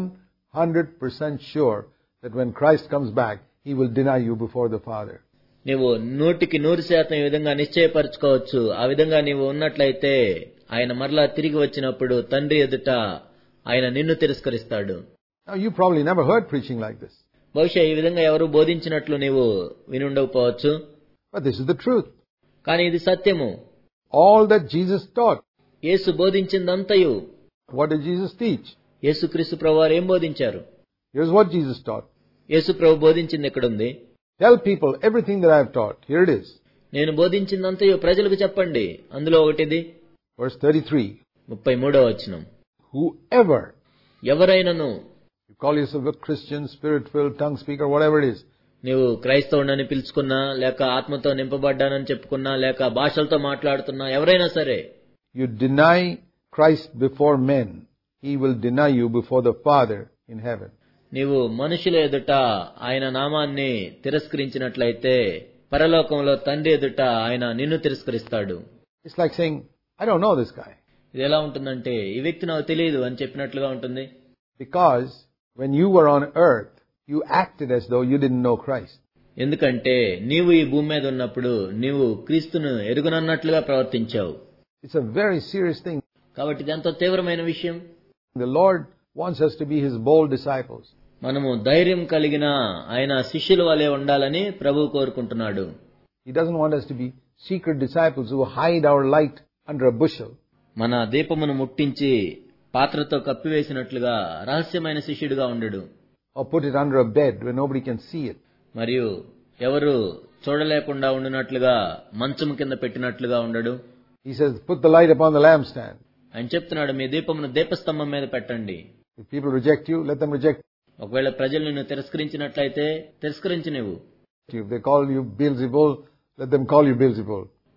100% sure that when Christ comes back, he will deny you before the Father. నీవు 100% ఈ విధంగా నిశ్చయపరచుకోవచ్చు. ఆ విధంగా నీవు ఉన్నట్లయితే ఆయన మరలా తిరిగి వచ్చినప్పుడు తండ్రి ఎదుట ఆయన నిన్ను తిరస్కరిస్తాడు. Now you probably never heard preaching like this. బహుశా ఈ విధంగా ఎవరు బోధించినట్లు నీవు వినుండకపోవచ్చు. But this is the truth. కానీ ఇది సత్యము. All that Jesus taught. Yesu బోధించిందంతయు. What did Jesus teach? యేసుక్రీస్తు ప్రభువారు ఏం బోధించారు? Here's what Jesus taught. యేసు ప్రభు బోధించింది ఎక్కడుంది? Tell people everything that I have taught. Here it is. నేను బోధించిందంతయు ప్రజలకు చెప్పండి. అందులో ఒకటిది. Verse 33. 33వ వచనం. Whoever, ఎవరైనను, you call yourself a Christian, spirit-filled, tongue speaker, whatever it is. నీవు క్రైస్తవుడని పిలుచుకున్నా, లేక ఆత్మతో నింపబడ్డానని చెప్పుకున్నా, లేక భాషలతో మాట్లాడుతున్నా, ఎవరైనా సరే, you deny Christ before men, he will deny you before the Father in heaven. నీవు మనుషుల ఎదుట ఆయన నామాన్ని తిరస్కరించినట్లయితే పరలోకంలో తండ్రి ఎదుట ఆయన నిన్ను తిరస్కరిస్తాడు. It's like saying, I don't know this guy. ఇది ఎలా ఉంటుందంటే ఈ వ్యక్తి నాకు తెలియదు అని చెప్పినట్లుగా ఉంటుంది. Because when you were on earth, you acted as though you didn't know Christ. ఎందుకంటే నీవు ఈ భూమి మీద ఉన్నప్పుడు నీవు క్రీస్తును ఎరుగనన్నట్లుగా ప్రవర్తించావు. It's a very serious thing. కాబట్టి ఇది ఎంతో తీవ్రమైన విషయం. The Lord wants us to be his bold disciples. మనము ధైర్యం కలిగిన ఆయన శిష్యుల వలె ఉండాలని ప్రభువు కోరుకుంటున్నాడు. He doesn't want us to be secret disciples who hide our light under a bushel. మన దీపమును ముట్టించి పాత్రతో కప్పివేసినట్లుగా రహస్యమైన శిష్యుడిగా ఉండడు. Or put it under a bed where nobody can see it. మరియు ఎవరు చూడలేకుండా ఉండినట్లుగా మంచము కింద పెట్టినట్లుగా ఉండడు. He says, put the light upon the lampstand. ఆయన చెప్తున్నాడు, మీ దీపమును దీపస్తంభం మీద పెట్టండి. If people reject you, let them reject you. ఒకవేళ ప్రజలు నిన్ను తిరస్కరించినట్లయితే తిరస్కరించు నీవు. If they call you Beelzebul, let them call you Beelzebul.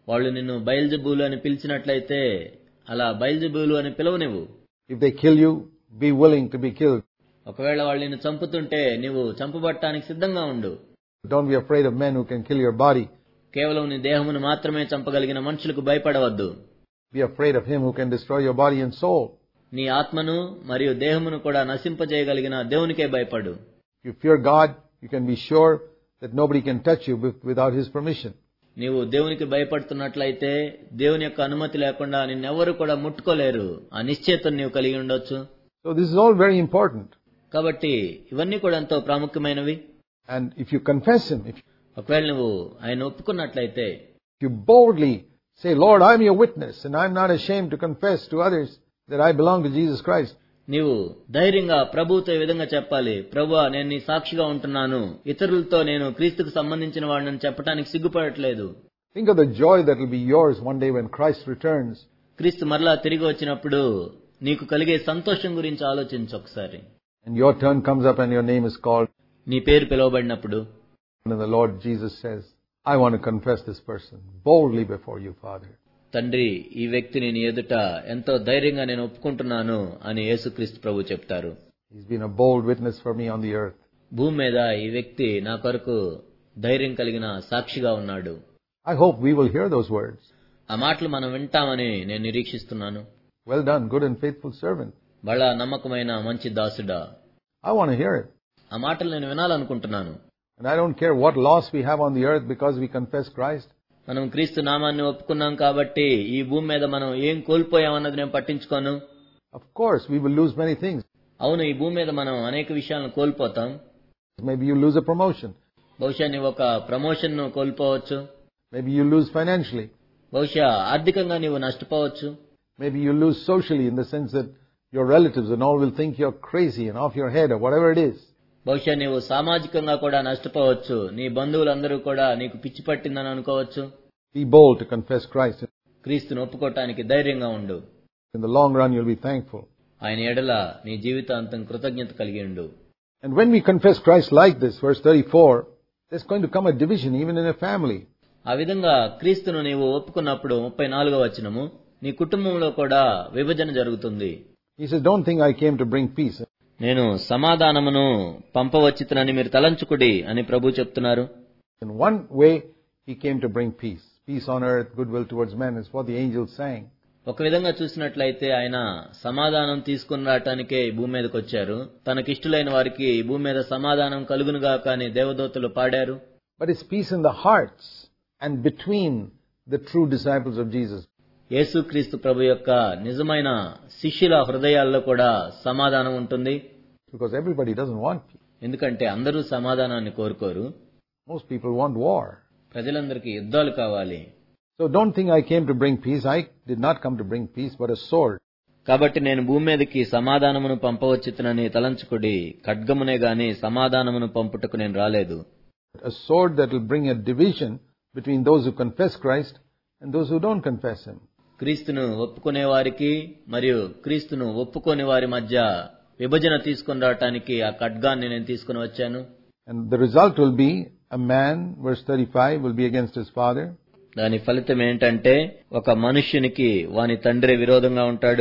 వాళ్ళు నిన్ను బయల్జెబూలు అని పిలిచినట్లయితే అలా బయల్జెబూలు అని పిలవనివ్వు. If they kill you, be willing to be killed. ఒకవేళ వాళ్ళు నిన్ను చంపుతుంటే నీవు చంపబడటానికి సిద్ధంగా ఉండు. Don't be afraid of men who can kill your body. కేవలం నీ దేహమును మాత్రమే చంపగలిగిన మనుషులకు భయపడవద్దు. Be afraid of him who can destroy your body and soul. నీ ఆత్మను మరియు దేహమును కూడా నశింపజేయగలిగిన దేవునికే భయపడు. If you fear God, you can be sure that nobody can touch you without his permission. నీవు దేవునికి భయపడుతున్నట్లయితే దేవుని యొక్క అనుమతి లేకుండా నిన్నెవరు కూడా ముట్టుకోలేరు. ఆ నిశ్చయతను నీవు కలిగి ఉండొచ్చు. So this is all very important. కాబట్టి ఇవన్నీ కూడా ఎంతో ప్రాముఖ్యమైనవి. And if you confess him, ఒకవేళ నువ్వు ఆయన ఒప్పుకున్నట్లయితే, if you boldly say, Lord, I'm your witness and I'm not ashamed to confess to others that I belong to Jesus Christ. నీవు ధైర్యంగా ప్రభువుతో ఈ విధంగా చెప్పాలి, ప్రభువా నేను నీ సాక్షిగా ఉంటున్నాను, ఇతరులతో నేను క్రీస్తుకు సంబంధించిన వాడిని చెప్పడానికి సిగ్గుపడట్లేదు. Think of the joy that will be yours one day when Christ returns. క్రీస్తు మరలా తిరిగి వచ్చినప్పుడు నీకు కలిగే సంతోషం గురించి ఆలోచించు ఒకసారి. And your turn comes up and your name is called. నీ పేరు పిలువబడినప్పుడు, And the Lord Jesus says, I want to confess this person boldly before you, Father. తండ్రి ఈ వ్యక్తిని నీ ఎదుట ఎంతో ధైర్యంగా నేను ఒప్పుకుంటున్నాను అని యేసుక్రీస్తు ప్రభు చెప్తారు. He's been a bold witness for me on the earth. భూమి మీద ఈ వ్యక్తి నా కొరకు ధైర్యం కలిగిన సాక్షిగా ఉన్నాడు. I hope we will hear those words. ఆ మాటలు మనం వింటామని నేను నిరీక్షిస్తున్నాను. Well done, good and faithful servant. బలా నమ్మకమైన మంచి దాసుడా. I want to hear it. ఆ మాటలు నేను వినాలనుకుంటున్నాను. And I don't care what loss we have on the earth because we confess Christ. మనం క్రీస్తు నామాన్ని ఒప్పుకున్నాం కాబట్టి ఈ భూమి మీద మనం ఏం కోల్పోయామన్నది నేను పట్టించుకోను. Of course, we will lose many things. అవును, ఈ భూమి మీద మనం అనేక విషయాలను కోల్పోతాం. Maybe you lose a promotion. బహుశా నీవు ఒక ప్రమోషన్ ను కోల్పోవచ్చు. Maybe you lose financially. బహుశా ఆర్థికంగా నీవు నష్టపోవచ్చు. Maybe you lose socially in the sense that your relatives and all will think you're crazy and off your head or whatever it is. బహుశా నీవు సామాజికంగా కూడా నష్టపోవచ్చు. నీ బంధువులందరూ కూడా నీకు పిచ్చి పట్టిందని అనుకోవచ్చు. Be bold to confess Christ. క్రీస్తును ఒప్పుకోవటానికి ధైర్యంగా ఉండు. In the long run, you'll be thankful. ఆయన ఎడల నీ జీవితాంతం కృతజ్ఞత కలిగి ఉండు. And when we confess Christ like this, verse 34, there's going to come a division even in a family. ఆ విధంగా క్రీస్తును నీవు ఒప్పుకున్నప్పుడు 34వ వచనము, నీ కుటుంబంలో కూడా విభజన జరుగుతుంది. He says, don't think I came to bring peace. నేను సమాధానమును పంపవచ్చితనని మీరు తలంచుకుడి అని ప్రభు చెప్తున్నారు. In one way, he came to bring peace. Peace on earth, goodwill towards men is what the angels sang. ఒక విధంగా చూసినట్లయితే ఆయన సమాధానం తీసుకుని రావటానికే ఈ భూమి మీదకి వచ్చారు. తనకిష్టులైన వారికి ఈ భూమి మీద సమాధానం కలుగునుగాక అని దేవదూతలు పాడారు. But it's peace in the hearts and between the true disciples of Jesus. యేసుక్రీస్తు ప్రభు యొక్క నిజమైన శిష్యుల హృదయాల్లో కూడా సమాధానం ఉంటుంది. Because everybody doesn't want peace. ఎందుకంటే అందరూ సమాధానాన్ని కోరుకోరు. Most people want war. ప్రజలందరికీ యుద్ధాలు కావాలి. So don't think I came to bring peace. I did not come to bring peace, but a sword. కాబట్టి నేను భూమి మీదకి సమాధానమును పంపవచ్చితనని తలంచుకుడి, ఖడ్గమునే గాని సమాధానమును పంపుటకు నేను రాలేదు. A sword that will bring a division between those who confess Christ and those who don't confess him. క్రీస్తును ఒప్పుకునే వారికి మరియు క్రీస్తును ఒప్పుకోని వారి మధ్య విభజన తీసుకుని రావటానికి ఆ ఖడ్గాన్ని నేను తీసుకుని వచ్చాను. And the result will be a man, verse 35, will be against his father. దాని ఫలితం ఏంటంటే ఒక మనుష్యునికి వాని తండ్రి విరోధంగా ఉంటాడు.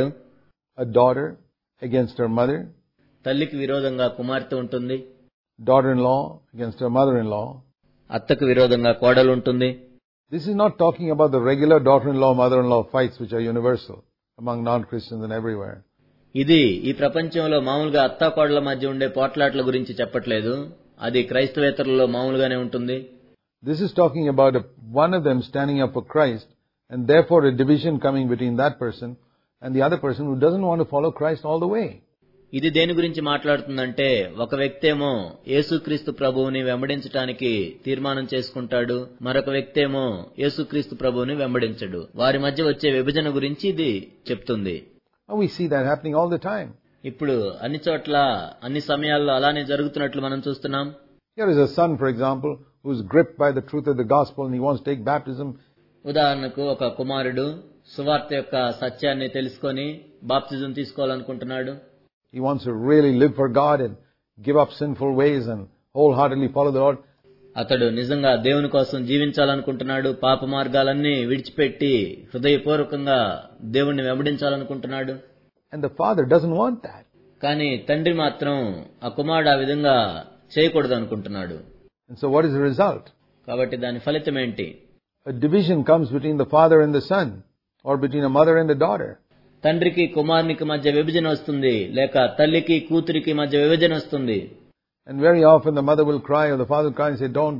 A daughter against her mother. తల్లికి విరోధంగా కుమార్తె ఉంటుంది. Daughter-in-law against her mother-in-law. అత్తకు విరోధంగా కోడలు ఉంటుంది. This is not talking about the regular daughter-in-law, mother-in-law fights which are universal among non-Christians and everywhere. ఇది ఈ ప్రపంచంలో మామూలుగా అత్తాకోడల మధ్య ఉండే పోట్లాట్ల గురించి చెప్పట్లేదు. అది క్రైస్తవేతరులలో మామూలుగానే ఉంటుంది. This is talking about one of them standing up for Christ and therefore a division coming between that person and the other person who doesn't want to follow Christ all the way. ఇది దేని గురించి మాట్లాడుతుందంటే ఒక వ్యక్తి ఏమో యేసుక్రీస్తు ప్రభువుని వెంబడించడానికి తీర్మానం చేసుకుంటాడు, మరొక వ్యక్తి ఏమో యేసుక్రీస్తు ప్రభువుని వెంబడించడు. వారి మధ్య వచ్చే విభజన గురించి ఇది చెప్తుంది. We see that happening all the time. ఇప్పుడు అన్ని చోట్ల అన్ని సమయాల్లో అలానే జరుగుతున్నట్లు మనం చూస్తున్నాం. Here is a son, for example, who is gripped by the truth of the gospel and he wants to take baptism. ఉదాహరణకు ఒక కుమారుడు సువార్త యొక్క సత్యాన్ని తెలుసుకొని బాప్తిజం తీసుకోవాలనుకుంటున్నాడు. He wants to really live for God and give up sinful ways and wholeheartedly follow the Lord. అతడు నిజంగా దేవుని కోసం జీవించాలనుకుంటున్నాడు, పాప మార్గాలన్నీ విడిచిపెట్టి హృదయపూర్వకంగా దేవుణ్ణి వెంబడించాలనుకుంటున్నాడు. And the father doesn't want that. కానీ తండ్రి మాత్రం ఆ కుమారుడు ఆ విధంగా చేయకూడదు అనుకుంటున్నాడు. And so what is the result? కాబట్టి దాని ఫలితం ఏంటి? A division comes between the father and the son, or between a mother and a daughter. తండ్రికి కుమారునికి మధ్య విభజన వస్తుంది, లేక తల్లికి కూతురికి మధ్య విభజన వస్తుంది. And very often the mother will cry or the father will cry and say, don't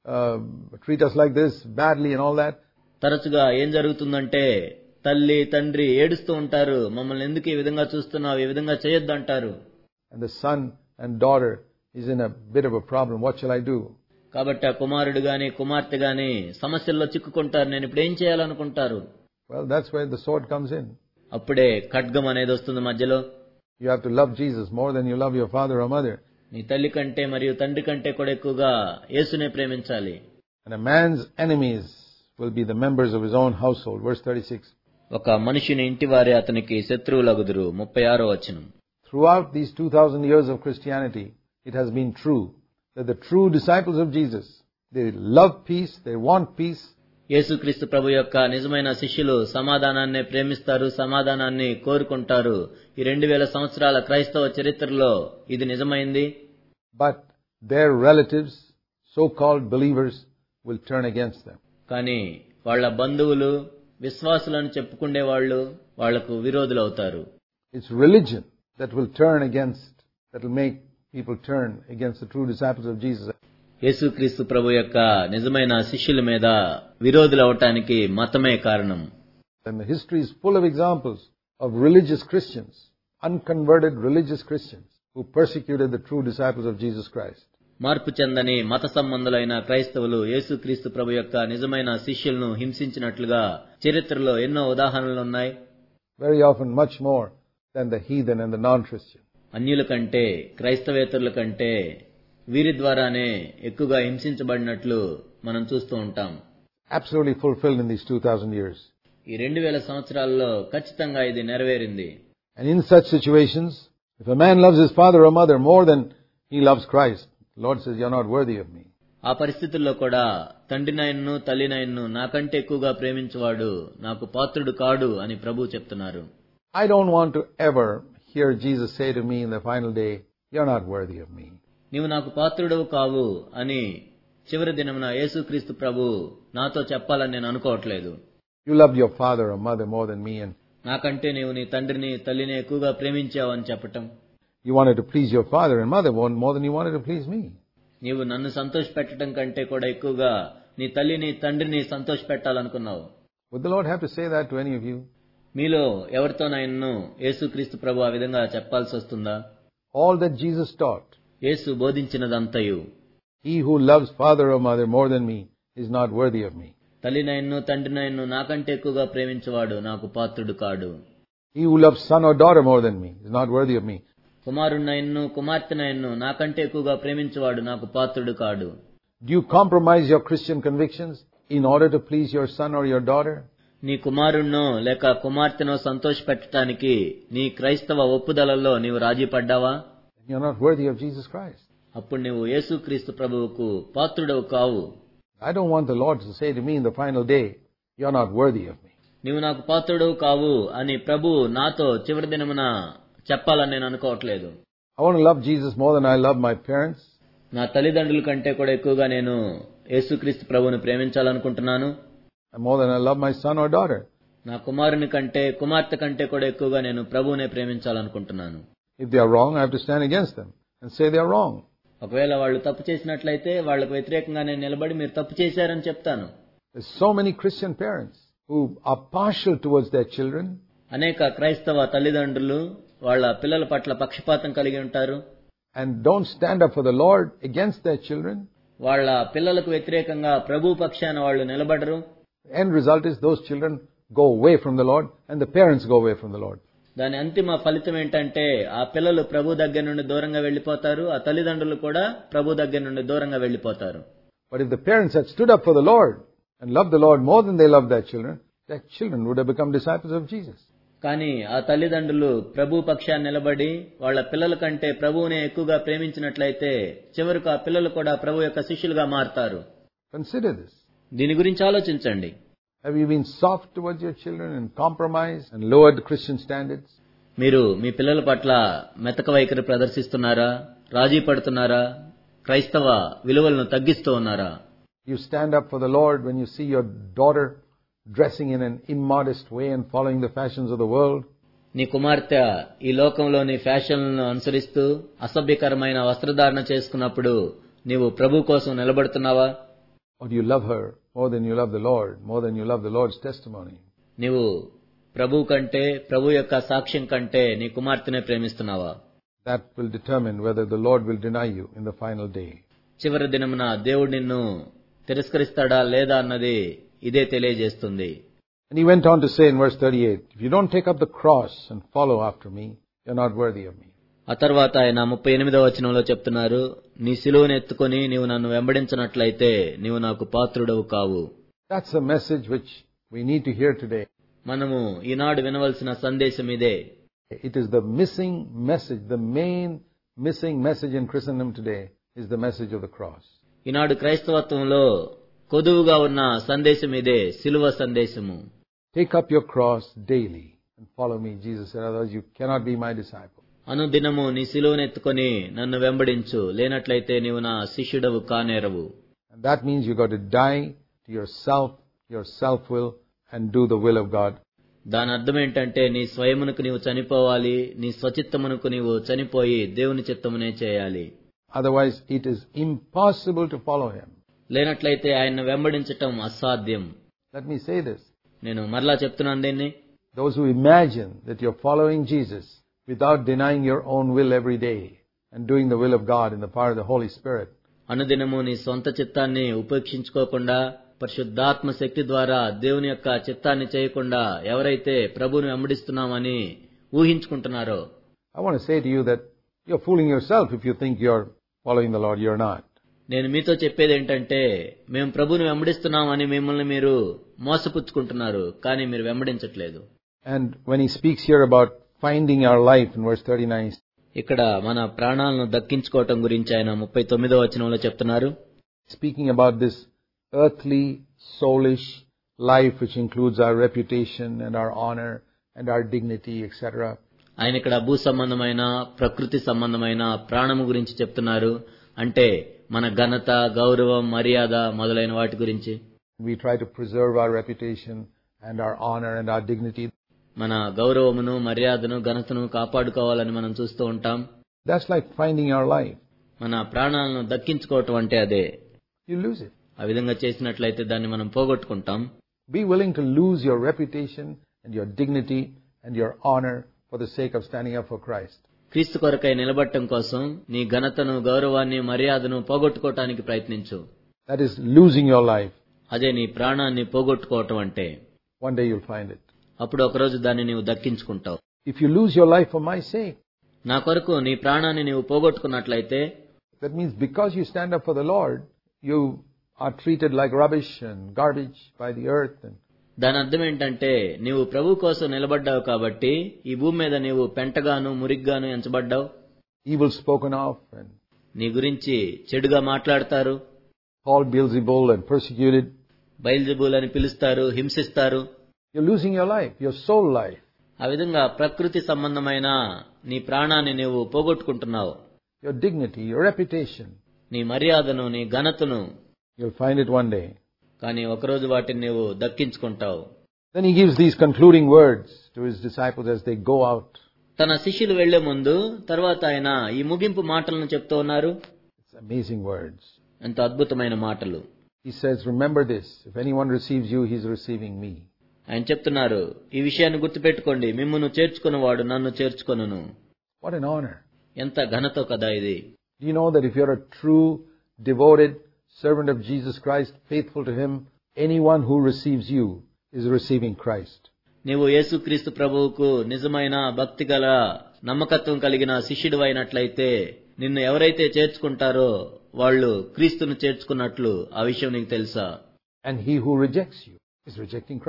treat us like this badly and all that. తరచుగా ఏం జరుగుతుందంటే తల్లి తండ్రి ఏడుస్తూ ఉంటారు, మమ్మల్ని ఎందుకు ఈ విధంగా చూస్తున్నావు, ఈ విధంగా చేయొద్దు అంటారు. And the son and daughter is in a bit of a problem. What shall I do? కాబట్టి ఆ కుమారుడు గాని కుమార్తె గాని సమస్యల్లో చిక్కుకుంటారు. నేను ఇప్పుడు ఏం చేయాలనుకుంటారు. Well, that's where the sword comes in. అప్పుడే ఖడ్గం అనేది వస్తుంది మధ్యలో. You have to love Jesus more than you love your father or mother. నీ తల్లి కంటే మరియు తండ్రి కంటే కూడా ఎక్కువగా యేసునే ప్రేమించాలి. And a man's enemies will be the members of his own household. Verse 36. ఒక మనిషిని ఇంటి వారే అతనికి శత్రువులగుదురు. 36వ వచనం. Throughout these 2000 years of Christianity, it has been true that the true disciples of Jesus, they love peace, they want peace. యేసుక్రీస్తు ప్రభు యొక్క నిజమైన శిష్యులు సమాధానాన్ని ప్రేమిస్తారు, సమాధానాన్ని కోరుకుంటారు. ఈ 2000 సంవత్సరాల క్రైస్తవ చరిత్రలో ఇది నిజమైంది. But their relatives, so-called believers, will turn against them. కానీ వాళ్ళ బంధువులు, విశ్వాసులను చెప్పుకునే వాళ్ళు వాళ్లకు విరోధులు అవుతారు. It's religion that will turn against, that will make people turn against the true disciples of Jesus. యేసుక్రీస్తు ప్రభు యొక్క నిజమైన శిష్యుల మీద విరోధులు అవటానికి మతమే కారణం. And the history is full of examples of religious Christians, unconverted religious Christians, who persecuted the true disciples of Jesus Christ. మార్పు చెందని మత సంబంధులైన క్రైస్తవులు యేసుక్రీస్తు ప్రభు యొక్క నిజమైన శిష్యులను హింసించినట్లుగా చరిత్రలో ఎన్నో ఉదాహరణలు ఉన్నాయి. Very often much more than the heathen and the non-Christian. అన్యుల కంటే క్రైస్తవేతరుల కంటే వీరి ద్వారానే ఎక్కువగా హింసించబడినట్లు మనం చూస్తూ ఉంటాం. Absolutely fulfilled in these 2000 years. ఈ 2000 సంవత్సరాల్లో ఖచ్చితంగా ఇది నెరవేరింది. And in such situations, if a man loves his father or mother more than he loves Christ, the Lord says, you're not worthy of me. ఆ పరిస్థితుల్లో కూడా తండ్రినైన్ను తల్లినైన్ను నాకంటే ఎక్కువగా ప్రేమించువాడు నాకు పాత్రుడు కాడు అని ప్రభువు చెప్తున్నారు. I don't want to ever hear Jesus say to me in the final day, you're not worthy of me. నీవు నాకు పాత్రుడవు కావు అని చివరి దినమున యేసుక్రీస్తు ప్రభు నాతో చెప్పాలని నేను అనుకోవట్లేదు. You loved your father or mother more than me, and నాకంటే నీవు నీ తండ్రిని తల్లిని ఎక్కువగా ప్రేమించావు అని చెప్పటం. you wanted to please your father and mother more than you wanted to please me. నీవు నన్ను సంతోషపెట్టడం కంటే కూడా ఎక్కువగా నీ తల్లిని తండ్రిని సంతోషపెట్టాలనుకున్నావు. Would the Lord have to say that to any of you? మీలో ఎవరితోనైనా యేసుక్రీస్తు ప్రభు ఆ విధంగా చెప్పాల్సి వస్తుందా? All that Jesus taught, Yesu బోధించినదంతయు, he who loves father or mother more than me is not worthy of me. తల్లినైన్ను తండ్రినైన్ను నాకంటే ఎక్కువగా ప్రేమించేవాడు నాకు పాత్రుడు కాడు. He who loves son or daughter more than me is not worthy of me. కుమారుణ్ణైన్ను కుమార్తెనైన్ను నాకంటే ఎక్కువగా ప్రేమించేవాడు నాకు పాత్రుడు కాడు. Do you compromise your Christian convictions in order to please your son or your daughter? నీ కుమారుణ్ణో లేక కుమార్తెనో సంతోషపెట్టడానికి నీ క్రైస్తవ ఒప్పుదలలో నీవు రాజీ పడ్డావా? You're not worthy of Jesus Christ. అప్పుడు నీవు యేసుక్రీస్తు ప్రభువుకు పాత్రుడవు కావు. I don't want the Lord to say to me in the final day, you're not worthy of me. నీవు నాకు పాత్రుడవు కావు అని ప్రభువు నాతో చివరి దినమున చెప్పాలని నేను అనుకోవట్లేదు. I want to love Jesus more than I love my parents. నా తల్లిదండ్రుల కంటే కూడా ఎక్కువగా నేను యేసుక్రీస్తు ప్రభువును ప్రేమించాలనుకుంటున్నాను. And more than I love my son or daughter. నా కుమారుని కంటే కుమార్తె కంటే కూడా ఎక్కువగా నేను ప్రభువునే ప్రేమించాలనుకుంటున్నాను. If they are wrong, I have to stand against them and say they are wrong. ఒకవేళ వాళ్ళు తప్పు చేసినట్లయితే వాళ్లకు వ్యతిరేకంగా నేను నిలబడి మీరు తప్పు చేశారని చెప్తాను. There's so many Christian parents who are partial towards their children. అనేక క్రైస్తవ తల్లిదండ్రులు వాళ్ళ పిల్లల పట్ల పక్షపాతం కలిగి ఉంటారు. And don't stand up for the Lord against their children. వాళ్ళ పిల్లలకు వ్యతిరేకంగా ప్రభు పక్షాన వాళ్ళు నిలబడరు. The end result is those children go away from the Lord and the parents go away from the Lord. దాని అంతిమ ఫలితం ఏంటంటే ఆ పిల్లలు ప్రభు దగ్గర నుండి దూరంగా వెళ్లిపోతారు, ఆ తల్లిదండ్రులు కూడా ప్రభు దగ్గర నుండి దూరంగా వెళ్లిపోతారు. But if the parents had stood up for the Lord and loved the Lord more than they loved their children would have become disciples of Jesus. కానీ ఆ తల్లిదండ్రులు ప్రభు పక్షాన్ని నిలబడి వాళ్ళ పిల్లల కంటే ప్రభువునే ఎక్కువగా ప్రేమించినట్లయితే చివరకు ఆ పిల్లలు కూడా ప్రభు యొక్క శిష్యులుగా మారతారు. Consider this. దీని గురించి ఆలోచించండి. Have you been soft towards your children and compromised and lowered Christian standards? మీరు మీ పిల్లల పట్ల మెతక వైఖరి ప్రదర్శిస్తున్నారా, రాజీ పడుతున్నారా, క్రైస్తవ విలువలను తగ్గిస్తూ ఉన్నారా? You stand up for the Lord when you see your daughter dressing in an immodest way and following the fashions of the world? నీ కుమార్తె ఈ లోకంలోని ఫ్యాషన్లను అనుసరిస్తూ అసభ్యకరమైన వస్త్రధారణ చేసుకున్నప్పుడు నీవు ప్రభు కోసం నిలబడుతున్నావా? Or do you love her more than you love the Lord, more than you love the Lord's testimony? నీవు ప్రభు కంటే, ప్రభు యొక్క సాక్ష్యం కంటే నీ కుమార్తెనే ప్రేమిస్తున్నావా? That will determine whether the Lord will deny you in the final day. చివరి దినమున దేవుడు నిన్ను తిరస్కరిస్తాడా లేదా అన్నది ఇదే తెలియజేస్తుంది. And he went on to say in verse 38, if you don't take up the cross and follow after me, you're not worthy of me. ఆ తర్వాత ఆయన 38వ వచనంలో చెప్తున్నారు, నీ సిలువను ఎత్తుకొని నీవు నన్ను వెంబడించినట్లయితే నీవు నాకు పాత్రుడవు కావు. That's the message which we need to hear today. మనము ఈనాడు వినవలసిన సందేశం ఇదే. It is the missing message, the main missing message in Christendom today is the message of the cross. ఈనాడు క్రైస్తవత్వంలో కొదువుగా ఉన్న సందేశం ఇదే, సిలువ సందేశము. Take up your cross daily and follow me, Jesus said, otherwise you cannot be my disciple. అనుదినము నీ సిలువను ఎత్తుకొని నన్ను వెంబడించు, లేనట్లయితే నీవు నా శిష్యుడవు కానేరవు. And that means you got to die to yourself, your self-will, and do the will of God. దాని అర్థం ఏంటంటే నీ స్వయమునకు నీవు చనిపోవాలి, నీ స్వచిత్తమునకు నీవు చనిపోయి దేవుని చిత్తమునే చేయాలి. Otherwise it is impossible to follow him. లేనట్లయితే ఆయన్ను వెంబడించటం అసాధ్యం. Let me say this. నేను మరలా చెప్తున్నాను దీన్ని. Those who imagine that you're following Jesus without denying your own will every day and doing the will of God in the power of the Holy Spirit. అనుదినము నీ సొంత చిత్తాన్ని ఉపేక్షించుకోకుండా పరిశుద్ధాత్మ శక్తి ద్వారా దేవుని యొక్క చిత్తాన్ని చేయకుండా ఎవరైతే ప్రభువుని వెంబడిస్తున్నామని ఊహించుకుంటున్నారో, I want to say to you that you're fooling yourself if you think you're following the Lord. You're not. నేను మీతో చెప్పేది ఏంటంటే మేము ప్రభువుని వెంబడిస్తున్నామని మిమ్మల్ని మీరు మోసపుచ్చుకుంటున్నారు, కానీ మీరు వెంబడించట్లేదు. And when he speaks here about finding our life in verse 39, ఇక్కడ మన ప్రాణాలను దక్కించుకోవటం గురించి ఆయన 39వ వచనంలో చెప్తున్నారు. speaking about this earthly, soulish life which includes our reputation and our honor and our dignity, etc. ఆయన ఇక్కడ భూ సంబంధమైన, ప్రకృతి సంబంధమైన ప్రాణము గురించి చెప్తున్నారు. అంటే మన ఘనత, గౌరవం, మర్యాద మొదలైన వాటి గురించి. We try to preserve our reputation and our honor and our dignity. మన గౌరవమును, మర్యాదను, ఘనతను కాపాడుకోవాలని మనం చూస్తూ ఉంటాం. That's like finding our life. మన ప్రాణాలను దక్కించుకోవటం అంటే అదే. You lose it. ఆ విధంగా చేసినట్లయితే దాన్ని మనం పోగొట్టుకుంటాం. Be willing to lose your reputation and your dignity and your honor for the sake of standing up for Christ. క్రీస్తు కొరకై నిలబడటం కోసం నీ ఘనతను, గౌరవాన్ని, మర్యాదను పోగొట్టుకోవటానికి ప్రయత్నించు. That is losing your life. అదే నీ ప్రాణాన్ని పోగొట్టుకోవటం అంటే. One day you'll find it. అప్పుడు ఒకరోజు దాన్ని నీవు దక్కించుకుంటావు. If you lose your life for my sake, నా కొరకు నీ ప్రాణాన్ని నీవు పోగొట్టుకున్నట్లయితే, that means because you stand up for the Lord, you are treated like rubbish and garbage by the earth. And దాని అర్థం ఏంటంటే నీవు ప్రభు కోసం నిలబడ్డావు కాబట్టి ఈ భూమి మీద నీవు పెంటగాను, మురిగ్గాను ఎంచబడ్డావు. evil spoken of and నీ గురించి చెడుగా మాట్లాడతారు, called Beelzebul and persecuted. బయల్జెబూల్ అని పిలుస్తారు, హింసిస్తారు. You're losing your life, your soul life. ఆ విధంగా ప్రకృతి సంబంధమైన నీ ప్రాణాన్ని నీవు పోగొట్టుకుంటున్నావు. Your dignity, your reputation. నీ మర్యాదను, నీ ఘనతను. You'll find it one day. కానీ ఒకరోజు వాటిని నీవు దక్కించుకుంటావు. Then he gives these concluding words to his disciples as they go out. తన శిష్యులు వెళ్లే ముందు తర్వాత ఆయన ఈ ముగింపు మాటలను చెప్తూ ఉన్నారు. It's amazing words. ఎంత అద్భుతమైన మాటలు. He says, remember this, if anyone receives you, he's receiving me. ఆయన చెప్తున్నారు, ఈ విషయాన్ని గుర్తుపెట్టుకోండి, మిమ్మును చేర్చుకున్నవాడు నన్ను చేర్చుకొనును. What an honor. ఎంత ఘనతో కదా ఇది. Do you know that if you're a true, devoted servant of Jesus Christ, faithful to him, anyone who receives you is receiving Christ. నీవు యేసుక్రీస్తు ప్రభువుకు నిజమైన భక్తిగల, నమ్మకత్వం కలిగిన శిష్యుడు అయినట్లయితే నిన్ను ఎవరైతే చేర్చుకుంటారో వాళ్ళు క్రీస్తును చేర్చుకున్నట్లు. ఆ విషయం నీకు తెలుసా? And he who rejects you is rejecting Christ.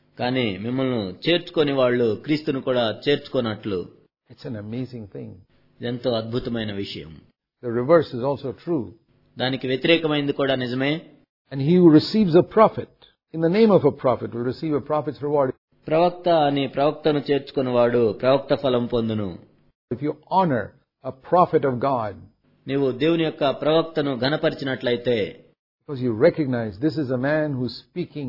కానీ మిమ్మల్ని చేర్చుకొని వాళ్ళు క్రీస్తును కూడా చేర్చుకోనట్లు. It's an amazing thing. ఇదెంతో అద్భుతమైన విషయం. The reverse is also true. దానికి వ్యతిరేకమైంది కూడా నిజమే. And he who receives a prophet, in the name of a prophet, will receive a prophet's reward. ప్రవక్త అని ప్రవక్తను చేర్చుకున్నవాడు ప్రవక్త ఫలం పొందును. If you honor a prophet of God, నీవు దేవుని యొక్క ప్రవక్తను ఘనపరిచినట్లయితే, because you recognize this is a man who's speaking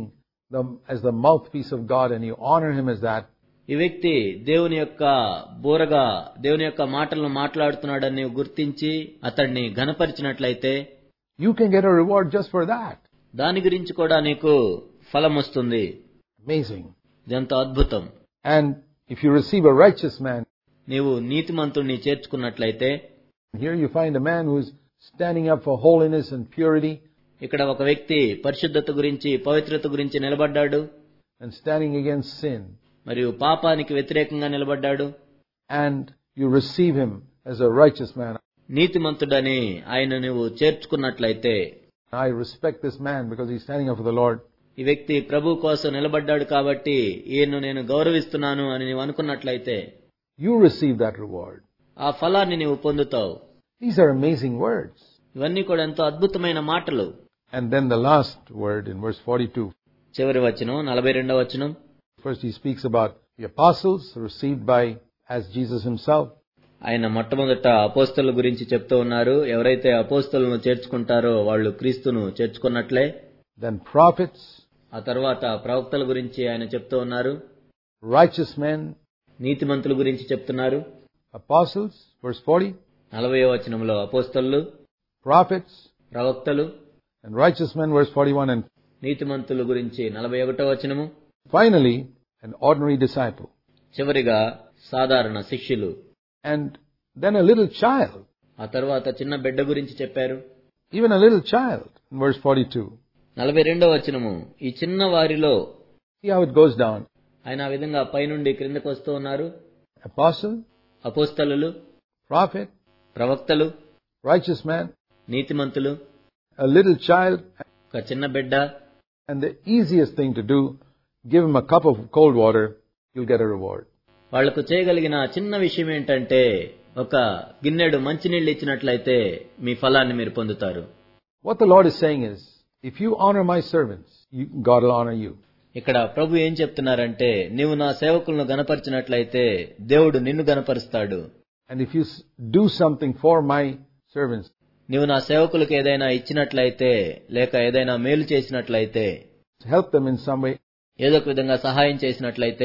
as the mouthpiece of God and you honor him as that, ఈ వ్యక్తి దేవుని యొక్క బోరగా దేవుని యొక్క మాటలను మాట్లాడుతున్నాడని నీవు గుర్తించి అతడిని ఘనపరిచినట్లయితే, you can get a reward just for that. దాని గురించి కూడా నీకు ఫలం వస్తుంది. Amazing. ఇదెంతో అద్భుతం. And if you receive a righteous man, నీవు నీతిమంతుణ్ణి చేర్చుకున్నట్లయితే, here you find a man who is standing up for holiness and purity, ఇక్కడ ఒక వ్యక్తి పరిశుద్ధత గురించి పవిత్రత గురించి నిలబడ్డాడు, and standing against sin, మరియు పాపానికి వ్యతిరేకంగా నిలబడ్డాడు, and you receive him as a righteous man. నీతిమంతుడని ఆయన నువ్వు చేర్చుకున్నట్లయితే, I respect this man because he's standing up for the Lord. ఈ వ్యక్తి ప్రభు కోసం నిలబడ్డాడు కాబట్టి ఈయన్ను నేను గౌరవిస్తున్నాను అని నీవు అనుకున్నట్లయితే, you receive that reward. ఆ ఫలాన్ని నీవు పొందుతావు. These are amazing words. ఇవన్నీ కూడా ఎంతో అద్భుతమైన మాటలు. And then the last word in verse 42. చివరి వచనం 42వ వచనం. First he speaks about the apostles received by as Jesus himself. ఆయన మొట్టమొదట అపోస్తలుల గురించి చెప్తూ ఉన్నారు. ఎవరైతే అపోస్తలులను చేర్చుకుంటారో వాళ్ళు క్రీస్తును చేర్చుకున్నట్లే. Then prophets, ఆ తర్వాత ప్రవక్తల గురించి ఆయన చెప్తూ ఉన్నారు. righteous men, నీతిమంతుల గురించి చెప్తున్నారు. apostles, verse 40. 40వ వచనంలో అపోస్తలులు, prophets, ప్రవక్తలు, and righteous men, verse 41. And నీతిమంతుల గురించి 41వ వచనము. finally, an ordinary disciple. చివరిగా సాధారణ శిష్యులు. And then a little child. ఆ తర్వాత చిన్న బిడ్డ గురించి చెప్పారు. Even a little child in verse 42. 42వ వచనము. ఈ చిన్న వారిలో, See how it goes down. ఆయన ఆ విధంగా పైనుండి క్రిందకు వస్తూ ఉన్నారు. Apostle, అపోస్తలులు, prophet, ప్రవక్తలు, righteous man, నీతిమంతులు, a little child, ఒక చిన్న బిడ్డ. and the easiest thing to do, give him a cup of cold water, you'll get a reward. వాళ్లకు చేయగలిగిన చిన్న విషయం ఏంటంటే ఒక గిన్నెడు మంచినీళ్ళు ఇచ్చినట్లయితే మీ ఫలాన్ని మీరు పొందుతారు. What the Lord is saying is, if you honor my servants, God will honor you. ఇక్కడ ప్రభు ఏం చెప్తున్నారంటే, నీవు నా సేవకులను గణపరిచినట్లయితే దేవుడు నిన్ను గణపరుస్తాడు. And if you do something for my servants, నీవు నా సేవకులకు ఏదైనా ఇచ్చినట్లయితే లేక ఏదైనా మేలు చేసినట్లయితే, help them in some way, ఏదో ఒక విధంగా సహాయం చేసినట్లయితే,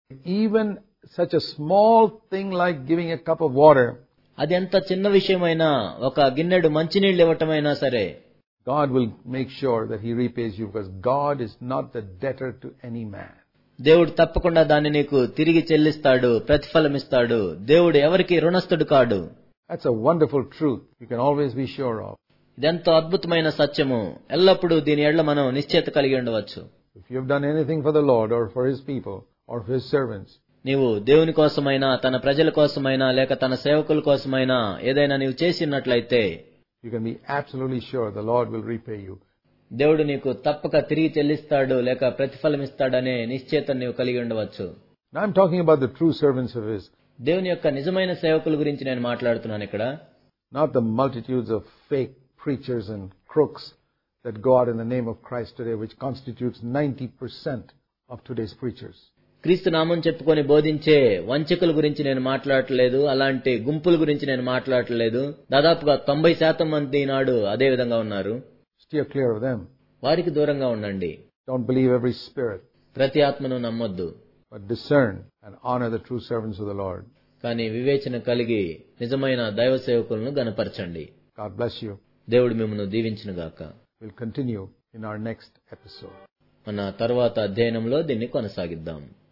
even such a small thing like giving a cup of water, అది ఎంత చిన్న విషయమైనా, ఒక గిన్నెడు మంచినీళ్ళు ఇవ్వటమైనా సరే, God will make sure that he repays you, because God is not the debtor to any man. దేవుడు తప్పకుండా దాన్ని నీకు తిరిగి చెల్లిస్తాడు, ప్రతిఫలమిస్తాడు. దేవుడు ఎవరికి రుణస్థుడు కాడు. That's a wonderful truth you can always be sure of. ఇదెంతో అద్భుతమైన సత్యము. ఎల్లప్పుడూ దీని ఎడల మనం నిశ్చయత కలిగి ఉండవచ్చు. If you have done anything for the Lord or for his people or for his servants, నీవు దేవుని కోసమైనా, తన ప్రజల కోసమైనా, లేక తన సేవకుల కోసమైనా ఏదైనా నీవు చేసినట్లయితే, you can be absolutely sure the Lord will repay you. దేవుడు నీకు తప్పక తిరిగి చెల్లిస్తాడు, లేక ప్రతిఫలమిస్తాడనే నిశ్చయత నీవు కలిగి ఉండవచ్చు. Now I'm talking about the true servants of his, దేవుని యొక్క నిజమైన సేవకుల గురించి నేను మాట్లాడుతున్నాను ఇక్కడ. not the multitudes of fake preachers and crooks that go out in the name of Christ today, which constitutes 90% of today's preachers. క్రీస్తు నామం చెప్పుకొని బోధించే వంచకుల గురించి నేను మాట్లాడట్లేదు. అలాంటి గుంపుల గురించి నేను మాట్లాడట్లేదు. దాదాపుగా 90% మంది నాడు అదే విధంగా ఉన్నారు. Steer clear of them. వారికి దూరంగా ఉండండి. Don't believe every spirit, ప్రతి ఆత్మను నమ్మొద్దు, but discern and honor the true servants of the Lord. కానీ వివేచన కలిగి నిజమైన దైవ సేవకులను గణపరచండి. God bless you. దేవుడు మిమ్మల్ని దీవించునుగాక. We'll continue in our next episode. మన తరువాత అధ్యయనంలో దీన్ని కొనసాగిద్దాం.